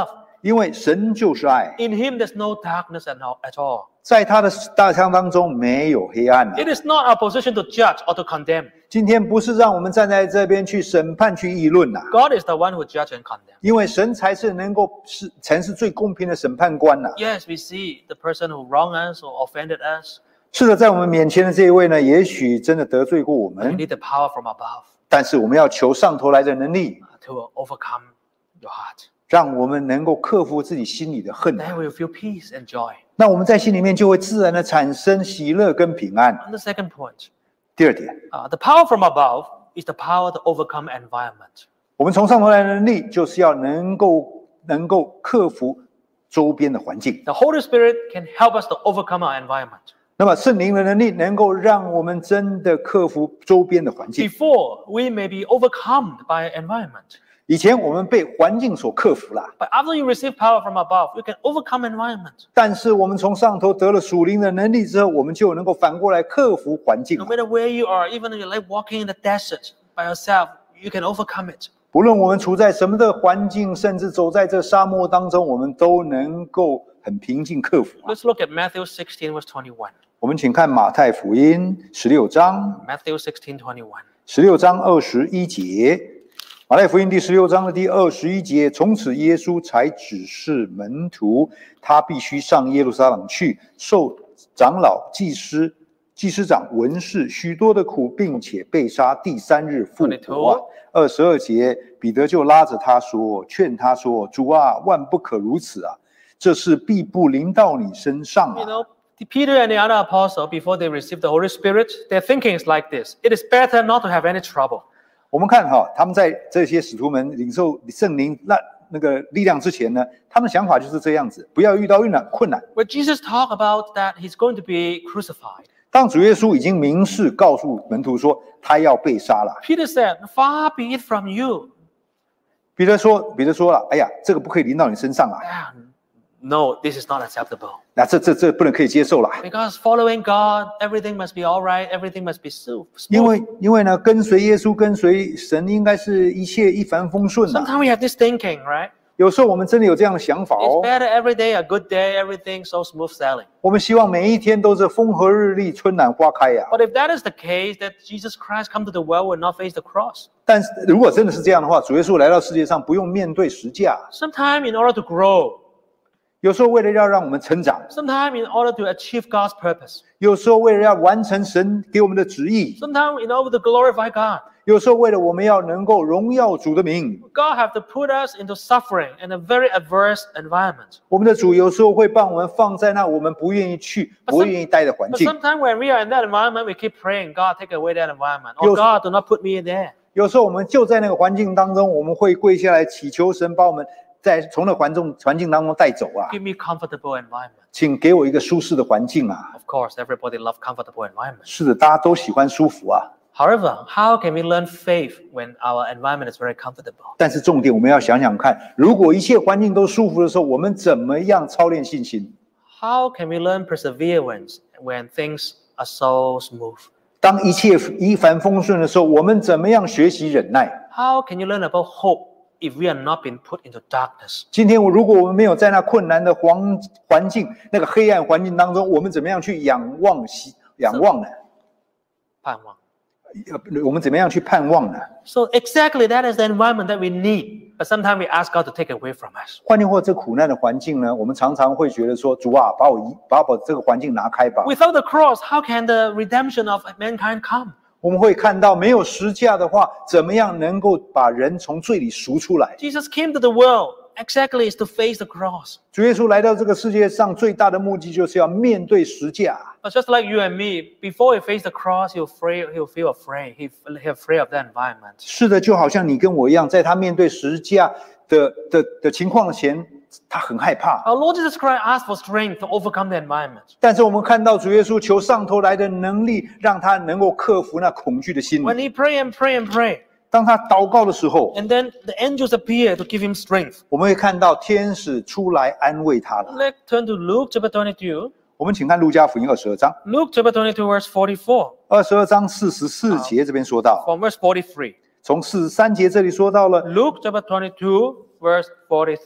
因为神就是爱， In him there's no darkness at all. At all. 在他的大枪当中没有黑暗啊。 It is not our position to judge or to condemn. 今天不是让我们站在这边去审判、去议论呐、啊， God is the one who judges and condemns. 因为神才是能够是才是最公平的审判官呐、啊。 Yes, we see the person who wronged us or offended us. 是的，在我们面前的这一位呢，也许真的得罪过我 We 们， need the power from above 但是我们要求上头来的能力， to overcome your heart. 让我们能够克服自己心里的恨， Then we will feel peace and joy. 那我们在心里面就会自然的产生喜乐跟平安。 And the second point, 第二点， uh, the power from above is the power to overcome environment. 我们从上头来的能力，就是要能够能够克服周边的环境。 The Holy Spirit can help us to overcome our environment. 那么圣灵的能力能够让我们真的克服周边的环境。 Before, we may be overcome by environment. 以前我们被环境所克服了， But after you receive power from above, you can overcome environment. 但是我们从上头得了属灵的能力之后，我们就能够反过来克服环境 No。matter where you are, even if you're like walking in the desert by yourself, you can overcome it. 不论我们处在什么的环境，甚至走在这沙漠当中，我们都能够很平静克服。 Let's look at Matthew sixteen, verse twenty-one. 我们请看马太福音十六章， Matthew sixteen, twenty-one. 十六章二十一节。马太福音第十六章的第二十一节，从此耶稣才指示门徒，他必须上耶路撒冷去，受长老、祭司、祭司长、文士许多的苦，并且被杀，第三日复活啊。二十二节，彼得就拉着他说，劝他说：“主啊，万不可如此啊！这事必不临到你身上 You 啊。” know, Peter and the other apostle, before they received the Holy Spirit, their thinking is like this. It is better not to have any trouble. 我们看哈，他们在这些使徒们领受圣灵那那个力量之前呢，他们的想法就是这样子，不要遇到困难困难。 When Jesus talked about that he's going to be crucified, 当主耶稣已经明示告诉门徒说他要被杀了， Peter said, "Far be it from you." 彼得说，彼得说了，哎呀，这个不可以临到你身上啊， Ah, no, this is not acceptable. 那这这这不能可以接受了， Because following God, everything must be all right, everything must be so 因 smooth. 为因为呢，跟随耶稣、跟随神，应该是一切一帆风顺的。 Sometimes we have this thinking, right? 有时候我们真的有这样的想法 It's 哦， better every day, a good day, everything so smooth sailing. 我们希望每一天都是风和日丽、春暖花开呀、 But if that is the case, that Jesus Christ come to the world will not face the cross. 但是如果真的是这样的话，主耶稣来到世界上不用面对十架， Sometimes in order to grow, 有时候为了要让我们成长， sometimes in order to achieve God's purpose, 有时候为了要完成神给我们的旨意， sometimes in order to glorify God. 有时候为了我们要能够荣耀主的名， God have to put us into suffering in a very adverse environment. 我们的主有时候会把我们放在那我们不愿意去、 But 不 some- 愿意待的环 But 境。 sometimes when we are in that environment, we keep praying, God, take away that environment. Or Yes. God, do not put me there. 有时候我们就在那个环境当中，我们会跪下来祈求神把我们在从那环境环境当中带走啊， Give me comfortable environment. 请给我一个舒适的环境啊。 Of course, everybody loves comfortable environment. 是的，大家都喜欢舒服啊。 However, how can we learn faith when our environment is very comfortable? 但是重点我们要想想看，如果一切环境都舒服的时候，我们怎么样操练信心？ How can we learn perseverance when things are so smooth? 当一切一帆风顺的时候，我们怎么样学习忍耐？ How can you learn about hope if we are not being put into darkness? 今天我如果我们没有在那困难的环环境、那个黑暗环境当中，我们怎么样去仰望希仰望呢？ 盼望。 呃我们怎么样去盼望呢？ So exactly that is the environment that we need. But sometimes we ask God to take away from us. 换句话说，这苦难的环境呢，我们常常会觉得说：“主啊，把我移，把我这个环境拿开吧。” Without the cross, how can the redemption of mankind come? 我们会看到，没有十架的话，怎么样能够把人从罪里赎出来？ Jesus came to the world exactly is to face the cross. 主耶稣来到这个世界上，最大的目的就是要面对十架。 But just like you and me, before he faced the cross, he'll afraid, he'll feel afraid. He he'll afraid of that environment. 是的，就好像你跟我一样，在他面对十架的的的情况前，他很害怕。 Our Lord Jesus Christ asked for strength to overcome the environment. 但是我们看到主耶稣求上头来的能力，让他能够克服那恐惧的心 When 理。 he pray and pray and pray, 当他祷告的时候， and then the angels appear to give him strength. 我们会看到天使出来安慰他了。 Let's turn to Luke chapter twenty-two. 我们请看路加福音二十二章， Luke chapter twenty-two, verse forty-four. 二十二章四十四节这边说到， From verse forty-three. 从四十三节这里说到了， Luke chapter twenty-two, verse forty-three.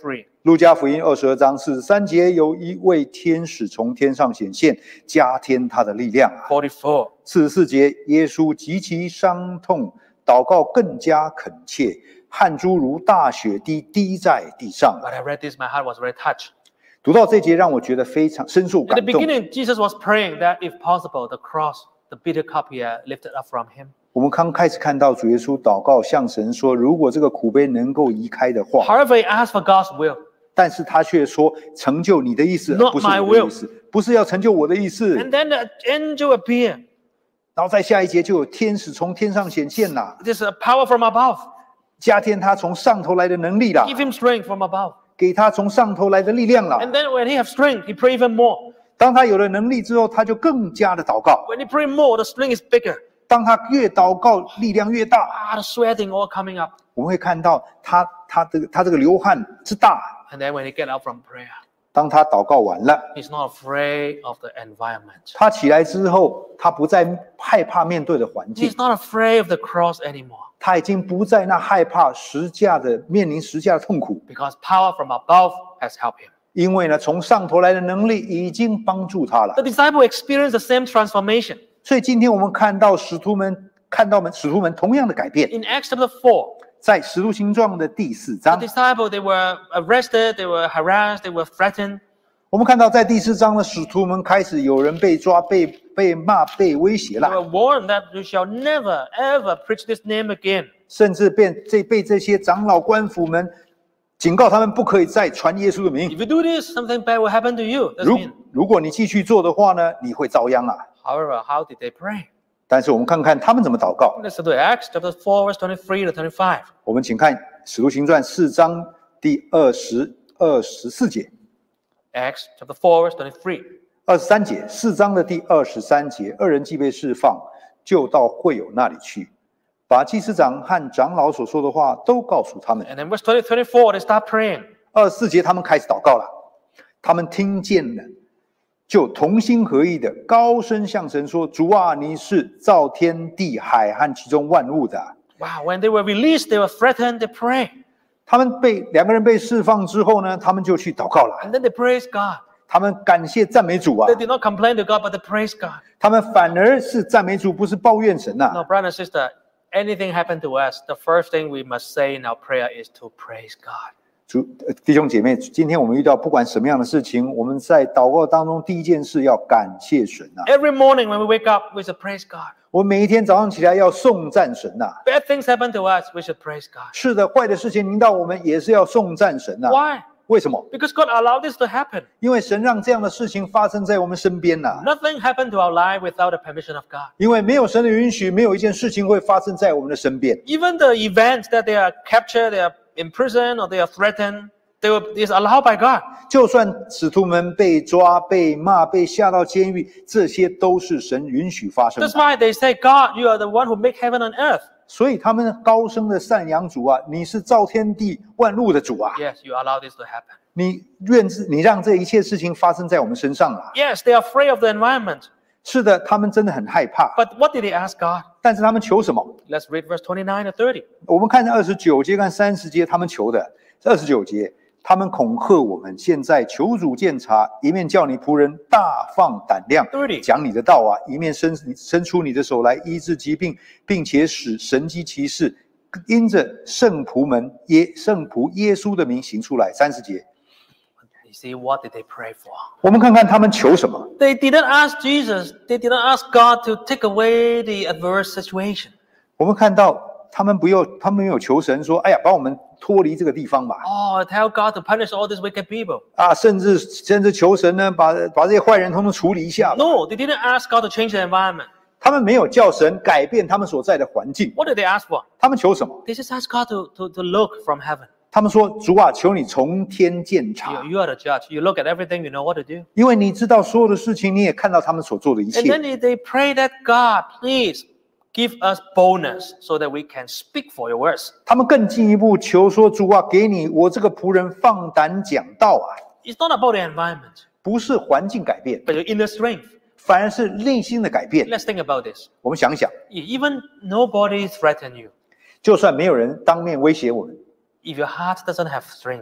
路加福音二十二章四十三节，有一位天使从天上显现，加添他的力量。 forty-four. 四十四节，耶稣极其伤痛，祷告更加恳切，汗珠如大雪滴滴在地上。 When I read this, my heart was very touched. 读到这节，让我觉得非常深受 At the 感动。 beginning, Jesus was praying that if possible, the cross, the bitter cup here lifted up from him. 我们刚开始看到主耶稣祷告，向神说，如果这个苦杯能够移开的话， However, he asked for God's will. 但是他却说成就你的意思，而 Not 不是 my 我的 will. 意思，不是要成就我的意思。 And then the angel appeared. 然后在下一节就有天使从天上显现啦， There's a power from above. 加添他从上头来的能力啦， Give him strength from above. 给他从上头来的力量啦。 And then when he has strength, he pray even more. 当他有了能力之后，他就更加的祷告。 When he pray more, the strength is bigger. 当他越祷告，力量越大。 Ah, the sweating all coming up. 我们会看到他他这个他这个流汗之大。 And then when he get out from prayer, 当他祷告完了， he's not afraid of the environment. 他起来之后，他不再害怕面对的环境， He's not afraid of the cross anymore 他已经不再那害怕十架的面临十架的痛苦， because power from above has helped him. 因为呢，从上头来的能力已经帮助他了 The。disciple experienced the same transformation. 所以今天我们看到使徒们看到们使徒们同样的改变， In Acts chapter four, 在使徒行状的第四 the 章， disciples, they were arrested, they were harassed, they were threatened. 我们看到在第四章的使徒们开始有人被抓、被被骂、被威胁 They 了， were warned that you shall never, ever preach this name again. 甚至被这被这些长老官府们警告他们不可以再传耶稣的名。 If you do this, something bad will happen to you. That's 如 mean. 如果你继续做的话呢，你会遭殃啊。 However, how did they pray? 但是我们看看他们怎么祷告。 Let's do Acts chapter four, verse twenty-three to twenty-five. 我们请看《使徒行传》四章第二十二十四节、 Acts chapter four, verse twenty-three. 二十三节。四章的第二十三节，二人既被释放，就到会友那里去，把祭司长和长老所说的话都告诉他们。 And then verse twenty, twenty-four, they start praying. 二十四节，他们开始祷告了。他们听见了，就同心合意的高声向神说：“主啊，你是造天地海和其中万物的。” Wow, when they were released, they were threatened, they pray. 他们被两个人被释放之后呢，他们就去祷告了。 And then they praise God. 他们感谢赞美主啊 They，did not complain to God, but they praise God. 他们反而是赞美主，不是抱怨神呐、 No, brother and sister, anything happened to us, the first thing we must say in our prayer is to praise God. 主呃弟兄姐妹，今天我们遇到不管什么样的事情，我们在祷告当中第一件事要感谢神呐、 Every morning when we wake up, we should praise God. 我们每一天早上起来要颂赞神呐、 Bad things happen to us, we should praise God. 是的，坏的事情临到我们也是要颂赞神呐、 Why? 为什么？ Because God allowed this to happen. 因为神让这样的事情发生在我们身边呐、 Nothing happened to our life without the permission of God. 因为没有神的允许，没有一件事情会发生在我们的身边。 Even the events that they are captured, they are imprisoned, or they are threatened, they were is allowed by God. 就算使徒们被抓、被骂、被下到监狱，这些都是神允许发生的 That's。why they say, God, you are the one who make heaven and earth. 所以他们高声的赞扬主啊，你是造天地万物的主啊， Yes, you allow this to happen. 你愿你让这一切事情发生在我们身上啊。 Yes, they are afraid of the environment. 是的，他们真的很害怕， But what did they ask God? 但是他们求什么？ Let's read verse twenty-nine to thirty. 我们看二十九节跟三十节，他们求的二十九节，他们恐吓我们，现在求主鉴察，一面叫你仆人大放胆量， thirty. 讲你的道啊，一面伸伸出你的手来医治疾病，并且使神迹奇事因着圣仆们耶圣仆耶稣的名行出来。三十节， You see, what did they pray for? 我们看看他们求什么。 They didn't ask Jesus. They didn't ask God to take away the adverse situation. 我们看到他们不用，他们没有求神说：“哎呀，把我们脱离这个地方吧。” Oh, tell God to punish all these wicked people. 啊，甚至甚至求神呢，把把这些坏人统统处理一下吧。 No, they didn't ask God to change the environment. 他们没有叫神改变他们所在的环境， What did they ask for? 他们求什么？ They just asked God to, to, to look from heaven. 他们说：“主啊，求你从天鉴察， You, you are the judge. You look at everything, you know what to do. 因为你知道所有的事情，你也看到他们所做的一 And 切。 then they, they pray that God, please give us boldness so that we can speak for your words. 他们更进一步求说：主啊，给你我这个仆人放胆讲道啊， It's not about the environment, 不是环境改变， but your inner strength. 反而是内心的改变。 Let's think about this. 我们想想， Even nobody threaten you. 就算没有人当面威胁我们， If your heart doesn't have strength,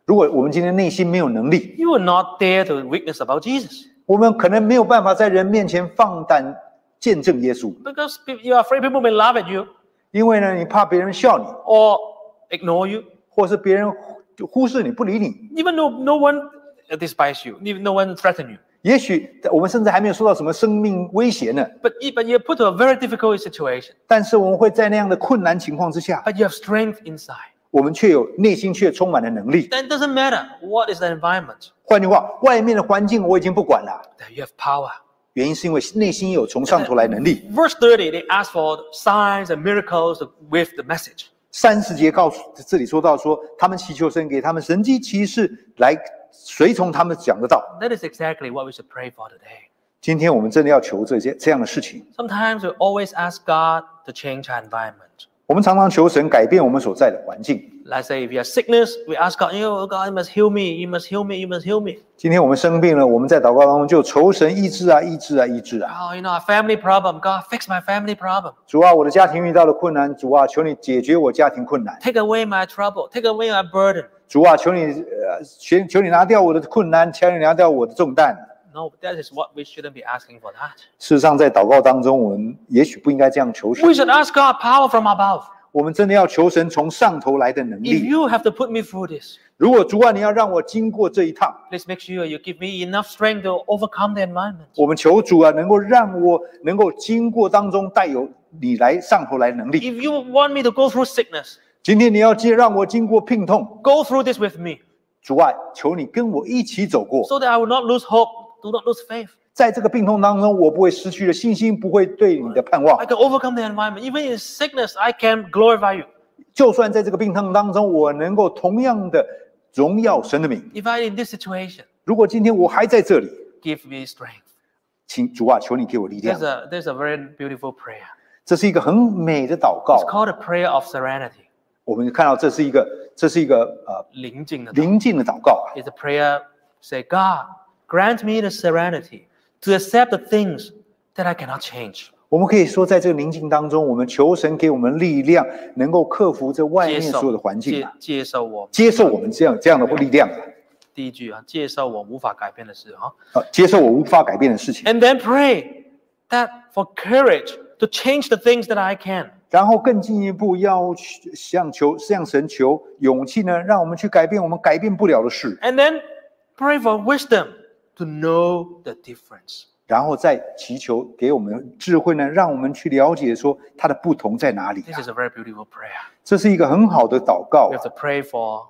如果我们今天内心没有能力， you will not dare to witness about Jesus 我们可能没有办法在人面前放胆见证耶稣， because you are afraid people may laugh at you 因为呢，你怕别人笑你， or ignore you, 或是别人就忽视你不理你。 even though no one despise you, even no one threaten you. 也许我们甚至还没有受到什么生命威胁呢， But, but you're put to a very difficult situation. 但是我们会在那样的困难情况之下， But you have strength inside. 我们却有内心却充满了能力。 Then it doesn't matter what is the environment. 换句话，外面的环境我已经不管了， That you have power. 原因是因为内心有从上头来能力。 Verse thirty, they ask for signs and miracles with the message. 三十节告诉这里说到说，他们祈求神给他们神迹奇事来随从他们讲的道。 That is exactly what we should pray for today. 今天我们真的要求这些这样的事情。 Sometimes we always ask God to change our environment. 我们常常求神改变我们所在的环境。 Let's say if you have sickness, we ask God, oh God, you must heal me, you must heal me, you must heal me. 今天我们生病了，我们在祷告当中就求神医治啊，医治啊，医治啊。 Oh, you know, a family problem. God, fix my family problem. 主啊，我的家庭遇到了困难，主啊，求你解决我家庭困难。 Take away my trouble. Take away my burden. 主啊，求你呃，求求你拿掉我的困难，求你拿掉我的重担。 No, that is what we shouldn't be asking for that. 事实上，在祷告当中，我们也许不应该这样求神 We，should ask God power from above. 我们真的要求神从上头来的能 If 力。 you have to put me through this, 如果主啊，你要让我经过这一趟， please make sure you give me enough strength to overcome the environment. 我们求主啊，能够让我能够经过当中带有你来上头来的能力。 If you want me to go through sickness, 今天你要接让我经过病痛， go through this with me 主啊，求你跟我一起走过。 so that I will not lose hope, do not lose faith. 在这个病痛当中，我不会失去了信心，不会对你的盼望 I。can overcome the environment. Even in sickness, I can glorify you. 就算在这个病痛当中，我能够同样的荣耀神的名。 If I in this situation, 如果今天我还在这里， give me strength. 请主啊，求你给我力量 There's。a, there's a very beautiful prayer. 这是一个很美的祷 It's 告。 called a prayer of serenity. 我们看到这是一个，这是一个呃宁静的祷告。 宁静的祷告啊。 It's a prayer, say, God, grant me the serenity to accept the things that I cannot change. 我们可以说，在这个宁静当中，我们求神给我们力量，能够克服这外面所有的环境啊， 接受我接受我们这样这样的力量啊， 第一句啊，接受我无法改变的事啊。 啊接受我无法改变的事情。 And then pray that for courage to change the things that I can. 然后更进一步要去向求向神求勇气呢，让我们去改变我们改变不了的事， And then pray for wisdom to know the difference. 然后再祈求给我们智慧呢，让我们去了解说它的不同在哪里 This 啊。 is a very beautiful prayer. 这是一个很好的祷告 We 啊 have to pray for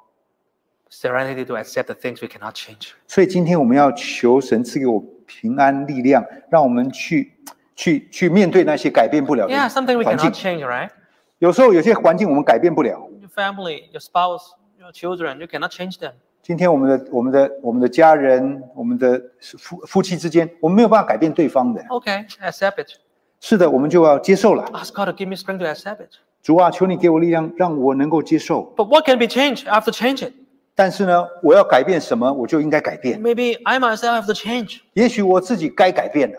serenity to accept the things we cannot change. 所以今天我们要求神赐给我平安力量，让我们去去去面对那些改变不了的 Yeah, something we 环 cannot 境。 change, right? 有时候有些环境我们改变不了。 Your family, your spouse, your children, you cannot change them. 今天我们的我们的我们的家人，我们的夫夫妻之间，我们没有办法改变对方的。 Okay, accept it. 是的，我们就要接受了。 Ask God to give me strength to accept it. 主啊，求你给我力量，让我能够接受。 But what can be changed? I have to change it. 但是呢，我要改变什么，我就应该改变。 Maybe I myself have to change. 也许我自己该改变的。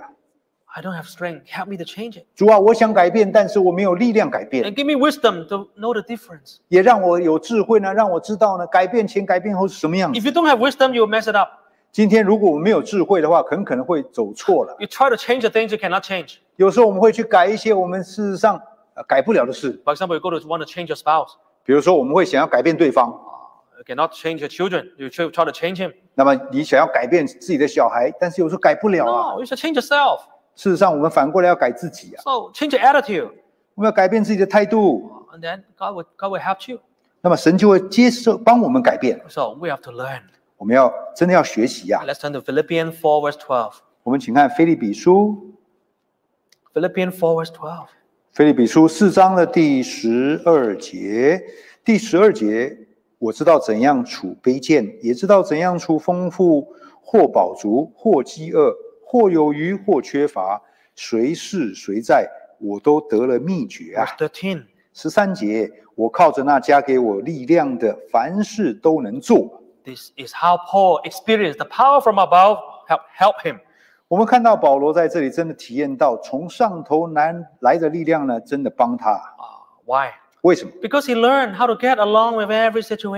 I don't have strength. Help me to change it. 主啊，我想改变，但是我没有力量改变。 And give me wisdom to know the difference. 也让我有智慧呢，让我知道呢，改变前、改变后是什么样子。 If you don't have wisdom, you will mess it up. 今天如果我们没有智慧的话，很可能会走错了。 You try to change the things you cannot change. 有时候我们会去改一些我们事实上呃改不了的事， For example, you go to want to change your spouse. 比如说我们会想要改变对方， You cannot change your children. You try try to change him. 那么你想要改变自己的小孩，但是有时候改不了啊。 No, you should change yourself. 事实上，我们反过来要改自己啊， So change your attitude. 我们要改变自己的态度， And then God will, God will help you. 那么神就会接受帮我们改变。 So we have to learn. 我们要真的要学习啊。 Let's turn to Philippians four, verse twelve. 我们请看腓立比书， Philippians four, verse twelve. 腓立比书四章的第十二节，第十二节，我知道怎样处卑贱，也知道怎样处丰富，或饱足，或饥饿，或有余，或缺乏，谁是谁在，我都得了秘诀啊。 Verse thirteen. 十三节，我靠着那加给我力量的，凡事都能做。 This is how Paul experienced the power from above. Help, help him. 我们看到保罗在这里真的体验到从上头来来的力量呢，真的帮他。 Uh, why? 为什么？ Because he learned how to get along with every situation.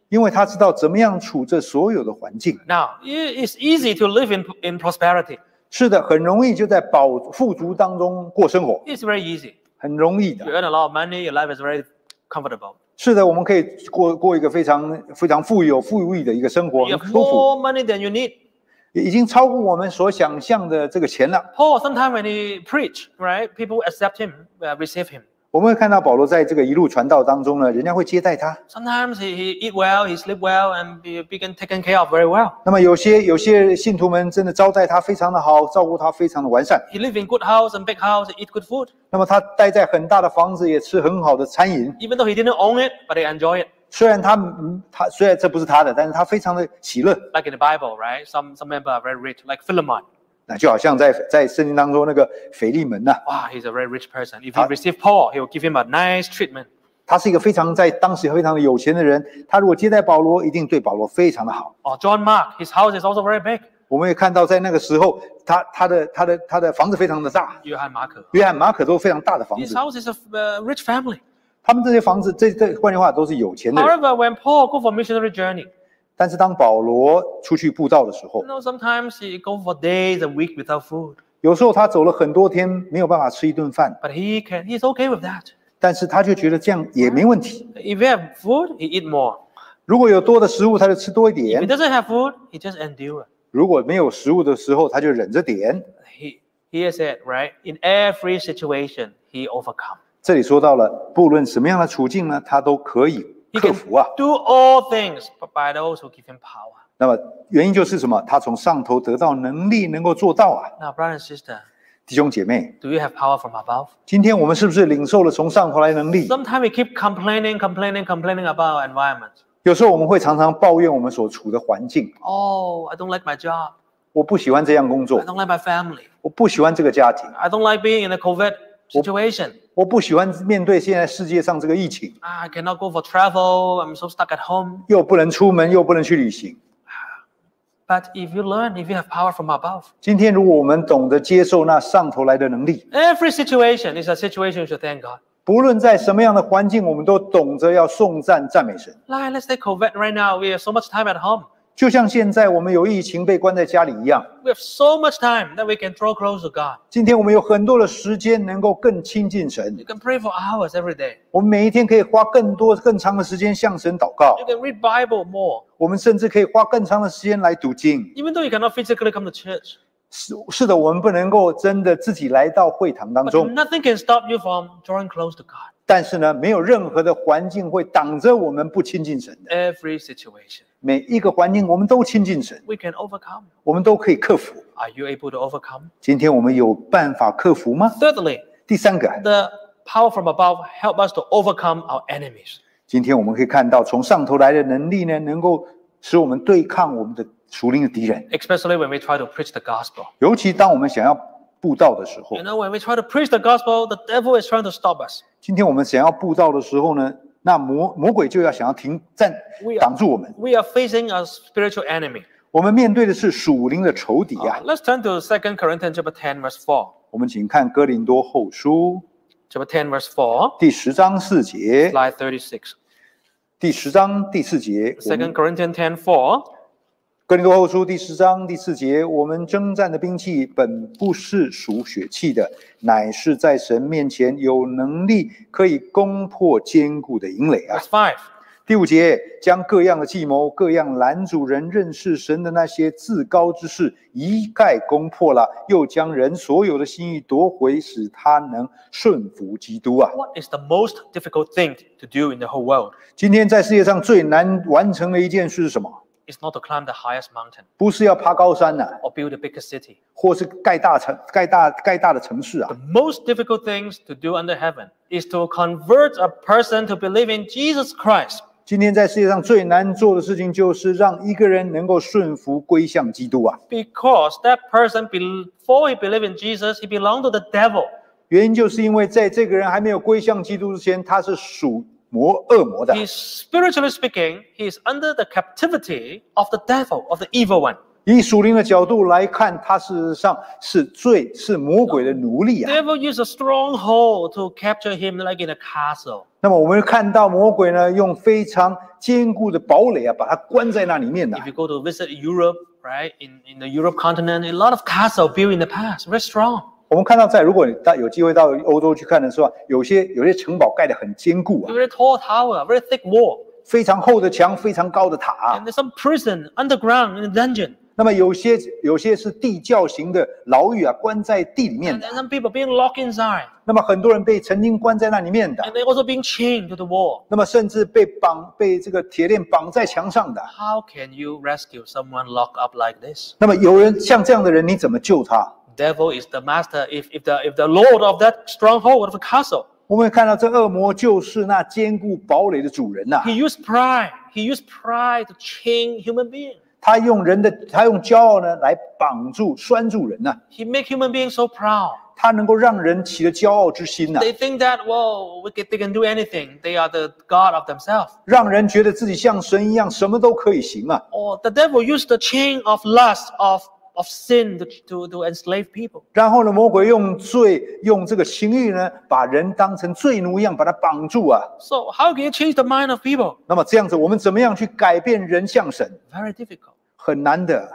因为他知道怎么样处这所有的环境。 Now, it's easy to live in, in prosperity. 是的，很容易就在饱富足当中过生活， It's very easy. 很容易的。 You earn a lot of money, your life is very comfortable. 是的，我们可以过过一个非常非常富有富裕的一个生活， You 很 have 舒服， more money than you need. 已经超过我们所想象的这个钱了。 Paul, sometimes when he preach, right, people accept him, uh, receive him. 我们会看到保罗在这个一路传道当中呢，人家会接待他。 Sometimes he, he eat well, he sleep well, and be, be taken care of very well. 那么有些有些信徒们真的招待他非常的好，照顾他非常的完善。 He live in good house and big house, eat good food. 那么他待在很大的房子，也吃很好的餐饮。 Even though he didn't own it, but he enjoy it. 虽然他嗯他虽然这不是他的，但是他非常的喜乐。 Like in the Bible, right? Some some people are very rich, like Philemon. 那就好像在在圣经当中那个腓利门呐、啊， Wow, he's a very rich person. If he receive Paul, he will give him a nice treatment. 他是一个非常在当时非常的有钱的人。他如果接待保罗，一定对保罗非常的好。 Or John Mark, his house is also very big. 我们也看到在那个时候，他他的他的他的房子非常的大。 约翰马可， 约翰马可都非常大的房 his 子， house is a uh, rich family. 他们这些房子，这这换句话都是有钱的人。 However, when Paul go for missionary journey, 但是当保罗出去布道的时候 you，know, sometimes he go for days and weeks without food. 有时候他走了很多天，没有办法吃一顿饭， But he can, he's okay with that. 但是他就觉得这样也没问题。 If he have food, he eat more. 如果有多的食物，他就吃多一 If he 点； doesn't have food, he just endure. 如果没有食物的时候，他就忍着点。 He, he has said, right? In every situation, he overcome. 这里说到了，不论什么样的处境呢，他都可以 He 克 can 服啊。 do all things, but by those who give him power. 那么原因就是什么？他从上头得到能力，能够做到啊。 Now, brother and sister, 弟兄姐妹， do you have power from above? 今天我们是不是领受了从上头来的能力？ Sometimes we keep complaining, complaining, complaining about our environment. 有时候我们会常常抱怨我们所处的环境， Oh, I don't like my job. 我不喜欢这样工 I 作， don't like my family. 我不喜欢这个家庭， I don't like being in a COVID situation. 我不喜欢面对现在世界上这个疫情， I cannot go for travel. I'm so stuck at home. 又不能出门，又不能去旅行。 But if you learn, if you have power from above, 今天如果我们懂得接受那上头来的能力， every situation is a situation you should thank God. 不论在什么样的环境，我们都懂得要颂赞赞美神。 Like, let's take COVID right now. We have so much time at home. 就像现在我们有疫情被关在家里一样， We have so much time that we can draw close to God. 今天我们有很多的时间能够更亲近神 You，can pray for hours every day. 我们每一天可以花更多更长的时间向神祷告 You，can read Bible more. 我们甚至可以花更长的时间来读经。 Even though you cannot physically come to church, 是是的，我们不能够真的自己来到会堂当 but 中， nothing can stop you from drawing close to God. 但是呢，没有任何的环境会挡着我们不亲近神的。 Every situation, 每一个环境，我们都亲近神， we can overcome. 我们都可以克服。 Are you able to overcome? 今天我们有办法克服吗？ Thirdly, 第三个， the power from above help us to overcome our enemies. 今天我们可以看到，从上头来的能力呢，能够使我们对抗我们的属灵的敌人。 Especially when we try to preach the gospel. 尤其当我们想要布道的时候 You，know, when we try to preach the gospel, the devil is trying to stop us. 今天我们想要布道的时候呢，那魔魔鬼就要想要停站 We are- 挡住我们。 We are facing a spiritual enemy. 我们面对的是属灵的仇敌 Uh, 啊。 let's turn to Second Corinthians chapter ten, verse four. 我们请看哥林多后书 Chapter ten, verse four, 第十章四节， slide thirty-six. 第十章第四节，我们 Second Corinthians ten, four. 哥林多后书第十章第四节，我们征战的兵器本不是属血气的，乃是在神面前有能力，可以攻破坚固的营垒啊。 Verse five. 第五节，将各样的计谋、各样拦阻人认识神的那些自高之事一概攻破了，又将人所有的心意夺回，使他能顺服基督啊。 What is the most difficult thing to do in the whole world? 今天在世界上最难完成的一件事是什么？ It's not to climb the highest mountain 不是要爬高山呐、啊， or build the biggest city. 或是盖大城、盖大盖大的城市啊 The。most difficult things to do under heaven is to convert a person to believe in Jesus Christ. 今天在世界上最难做的事情，就是让一个人能够顺服归向基督啊。 Because that person, before he believed in Jesus, he belonged to the devil. 原因就是因为在这个人还没有归向基督之前，他是属魔恶魔的。 He's spiritually speaking, he is under the captivity of the devil, of the evil one. 以属灵的角度来看，他事实上是罪，是魔鬼的奴隶啊。 Devil used a stronghold to capture him like in a castle. 那么我们看到魔鬼呢，用非常坚固的堡垒啊，把他关在那里面的。 If you go to visit Europe, right, in, in the Europe continent, a lot of castles built in the past, very strong. 我们看到在，如果你大有机会到欧洲去看的时候，有些有些城堡盖得很坚固啊， Very tall tower, very thick wall. 非常厚的墙，非常高的塔啊。 And there's some prison underground in a dungeon. 那么有些有些是地窖型的牢狱啊，关在地里面 And 的。 then some people being locked inside. 那么很多人被曾经关在那里面的， And they're also being chained to the wall. 那么甚至被绑被这个铁链绑在墙上的。 How can you rescue someone locked up like this? 那么有人像这样的人，你怎么救他？ Devil is the master. If, if, the, if the lord of that stronghold of the castle, 我们看到这恶魔就是那坚固堡垒的主人呐、 he used pride. He used pride to chain human beings. 他用人的，他用骄傲呢来绑住、拴住人呐、 He make human beings so proud. 他能够让人起了骄傲之心呐、 They think that, well, we can, they can do anything. They are the God of themselves. 让人觉得自己像神一样，什么都可以行啊。 Or the devil used the chain of lust, of, of sin to, to, to enslave people. 然后呢，魔鬼用罪、用这个情欲呢，把人当成罪奴一样，把他绑住啊。 So how can you change the mind of people? 那么这样子，我们怎么样去改变人向神？ Very difficult. 很难的，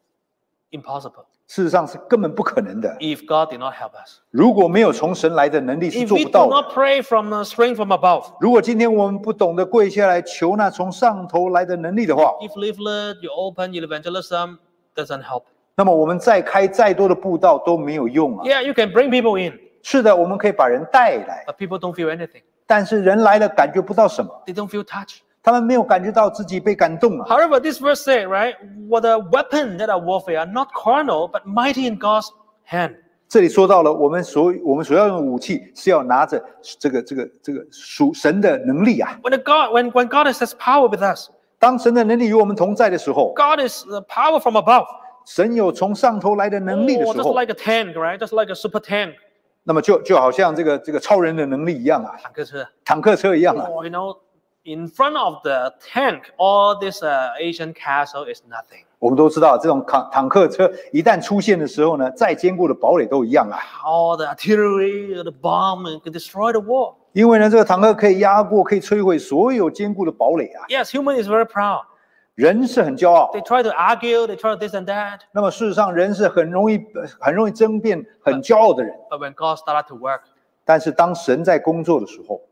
Impossible. 事实上是根本不可能的。 If God did not help us. 如果没有从神来的能力，是 If 做 we 不 do 到的。 not pray from the strength from above. 如果今天我们不懂得跪下来求那从上头来的能力的话， If leaflet, you open your evangelism, doesn't help. 那么我们再开再多的布道都没有用啊。 Yeah, you can bring people in, 是的，我们可以把人带来， but people don't feel anything. 但是人来了感觉不到什么， They don't feel touched. 他们没有感觉到自己被感动啊。 However, this verse says, right, what the weapon that are warfare are not carnal, but mighty in God's hand. 这里说到了，我们所我们所要用的武器是要拿着这个这个这个属神的能力啊。 When the God, when, when God has power with us, 当神的能力与我们同在的时候， God is the power from above. 神有从上头来的能力的 Oh, 时 just 候， like a tank, right? Just like a super tank. 那么就就好像这个这个超人的能力一样啊， 坦克车。 坦克车一样啊。 Oh, you know, in front of the tank, all this uh, Asian castle is nothing. 我们都知道，这种坦坦克车一旦出现的时候呢，再坚固的堡垒都一样啊。 All the artillery, the bomb, it can destroy the wall. 因为呢，这个坦克可以压过，可以摧毁所有坚固的堡垒啊。 Yes, human is very proud. 人是很骄傲， They try to argue, they try to this and that. 那么事实上人是很容易很容易争辩、很骄傲的人。 But when God started to work, 但是当神在工作的时候，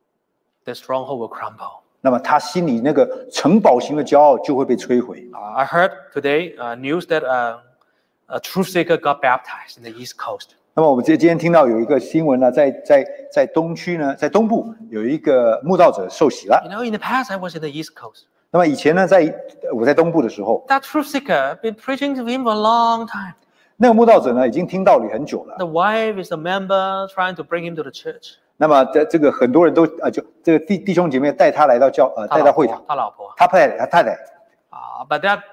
the stronghold will crumble. 那么他心里那个城堡型的骄傲就会被摧毁。 Uh, I heard today uh, news that uh, a truth seeker got baptized in the East Coast. 那么我们今今天听到有一个新闻呢，在在在东区呢，在东部有一个慕道者受洗了。 You know, in the past, I was in the East Coast. 那么以前呢，在我在东部的时候， That truth seeker been preaching to him for a long time. 那个慕道者呢已经听道理很久了。 The wife is a member trying to bring him to the church. 那么这这个很多人都啊，就这个弟弟兄姐妹带他来到教呃带到会堂， 他老婆， 他太太他太太， Uh, but that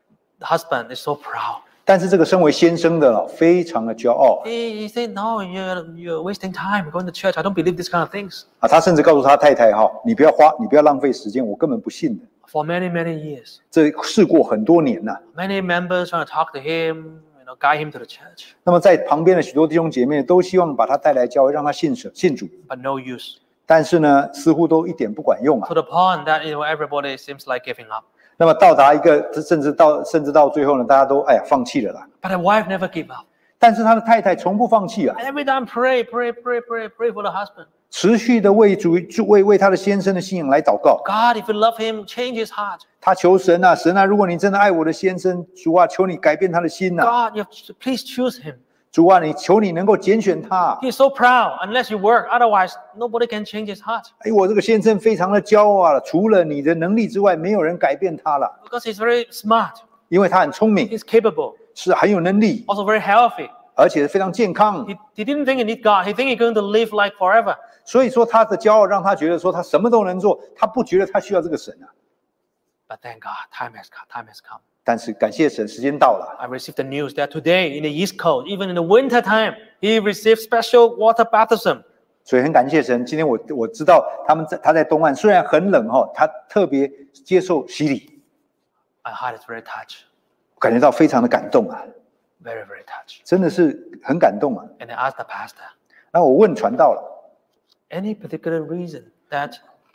husband is so proud. 但是这个身为先生的了，非常的骄傲 He, he said, no, you're, you're wasting time going to church. I don't believe these kind of things. 啊，他甚至告诉他太太哈，你不要花，你不要浪费时间，我根本不信的。 For many, many years. 这试过很多年了。 Many members trying to talk to him, you know, guide him to the church. 那么在旁边的许多弟兄姐妹都希望把他带来教会，让他信神信主， But no use. 但是呢，似乎都一点不管用啊 To。the point that, you know, everybody seems like giving up. 那么到达一个，甚至到甚至到最后呢，大家都哎呀放弃了啦。 But the wife never give up. 但是他的太太从不放弃啊， Every time pray, pray, pray, pray, pray for the husband. 持续的为主为为他的先生的信仰来祷告。 God, if you love him, change his heart. 他求神啊，神啊，如果你真的爱我的先生，主啊，求你改变他的心呐、啊。 God, you please choose him. 主啊，你求你能够拣选他。 He's so proud. Unless you work, otherwise nobody can change his heart. 哎，我这个先生非常的骄傲啊，除了你的能力之外，没有人改变他了， Because he's very smart. 因为他很聪明， He's capable. 是很有能力， Also very healthy. 而且非常健康。 He, he didn't think he need God. He think he's going to live like forever. 所以说他的骄傲让他觉得说他什么都能做，他不觉得他需要这个神啊。 But thank God, time has come. Time has come. 但是感谢神，时间到了。 I received the news that today in the East Coast, even in the winter time, he received special water baptism. 所以很感谢神，今天我我知道他们在他在东岸，虽然很冷哈、哦，他特别接受洗礼。 My heart is very touched. 感觉到非常的感动啊， Very, very touched. 真的是很感动啊。 And I asked the pastor, 然后我问传道了， any particular reason that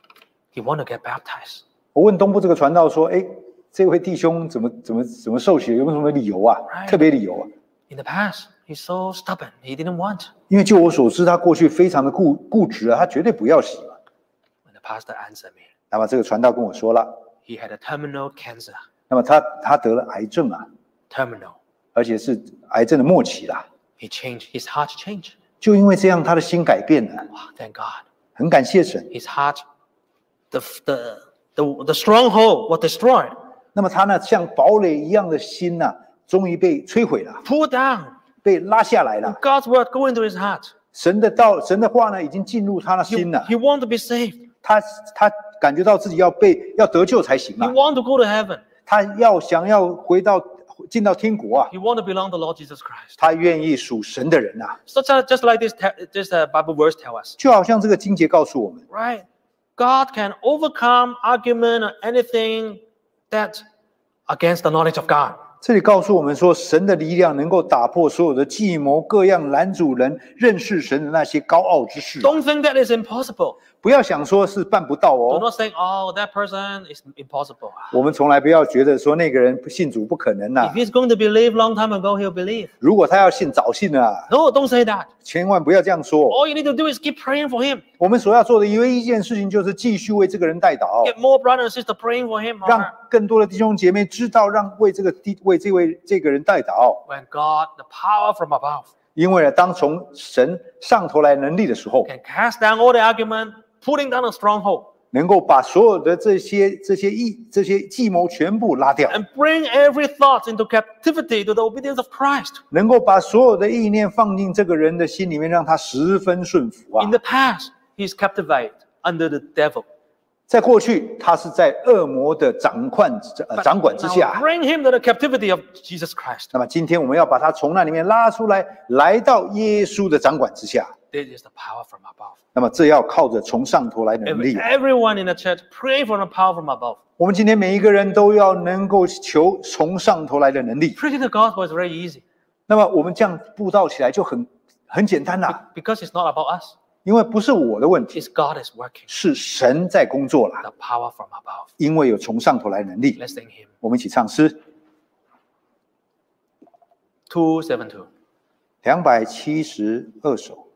he want to get baptized? 我问东部这个传道说，哎，这位弟兄怎么怎么怎么受洗，有没有什么理由啊？ Right. 特别理由啊？ In the past, he's so stubborn. He didn't want. 因为就我所知，他过去非常的固固执啊，他绝对不要洗嘛。 When the pastor answered me, 那么这个传道跟我说了， he had a terminal cancer. 那么他他得了癌症啊， Terminal. 而且是癌症的末期啦。 He changed. His heart changed. 就因为这样，他的心改变了， Wow, thank God. 很感谢神。 His heart, the, the, the, the stronghold was destroyed. 那么他呢，像堡垒一样的心呐、啊，终于被摧毁了， Pulled down. 被拉下来了。 God's word go into his heart. 神的道，神的话呢，已经进入他的 He, 心了。 he want to be saved. 他他感觉到自己要被要得救才行 He 啊， want to go to heaven. 他要想要回到进到天国啊， He want to belong to Lord Jesus Christ. 他愿意属神的人啊， So just, just like this, te- this uh, Bible verse tell us, 就好像这个经节告诉我们， right? God can overcome argument or anything that against the knowledge of God. 这里告诉我们说，神的力量能够打破所有的计谋，各样拦阻人认识神的那些高傲之事。 Don't think that is impossible. 不要想说是办不到 Do 哦， not think, oh, that person is impossible. 我们从来不要觉得说那个人不信主不可能呐、 If he's going to believe long time ago, he'll believe. 如果他要信，早信了啊， No, don't say that. 千万不要这样说。 All you need to do is keep praying for him. 我们所要做的唯一一件事情，就是继续为这个人代祷， Get more brother and sister praying for him. or 让 her. 更多的弟兄姐妹知道，让为这个弟为这位这个人代祷。 When God, the power from above, 因为呢，当从神上头来能力的时候， can cast down all the argument, pulling down the stronghold, 能够把所有的这些这些意这些计谋全部拉掉， and bring every thought into captivity to the obedience of Christ. 能够把所有的意念放进这个人的心里面，让他十分顺服啊 In。the past, he's captivated under the devil. 在过去，他是在恶魔的掌管呃 But 掌管之 now 下。 bring him to the captivity of Jesus Christ. 那么今天我们要把他从那里面拉出来，来到耶稣的掌管之下。 This is the power from above. 那么这要靠着从上头来的能 Every- 力。 Everyone in the church pray for the power from above. 我们今天每一个人都要能够求从上头来的能力。 Preaching the gospel is very easy 那么我们这样布道起来就很很简单啦， because it's not about us. 因为不是我的问题， It's God is working. 是神在工作啦。 The power from above. 因为有从上头来的能力。 Let's sing him. 我们一起唱诗 two seventy-two. 两百七十二首。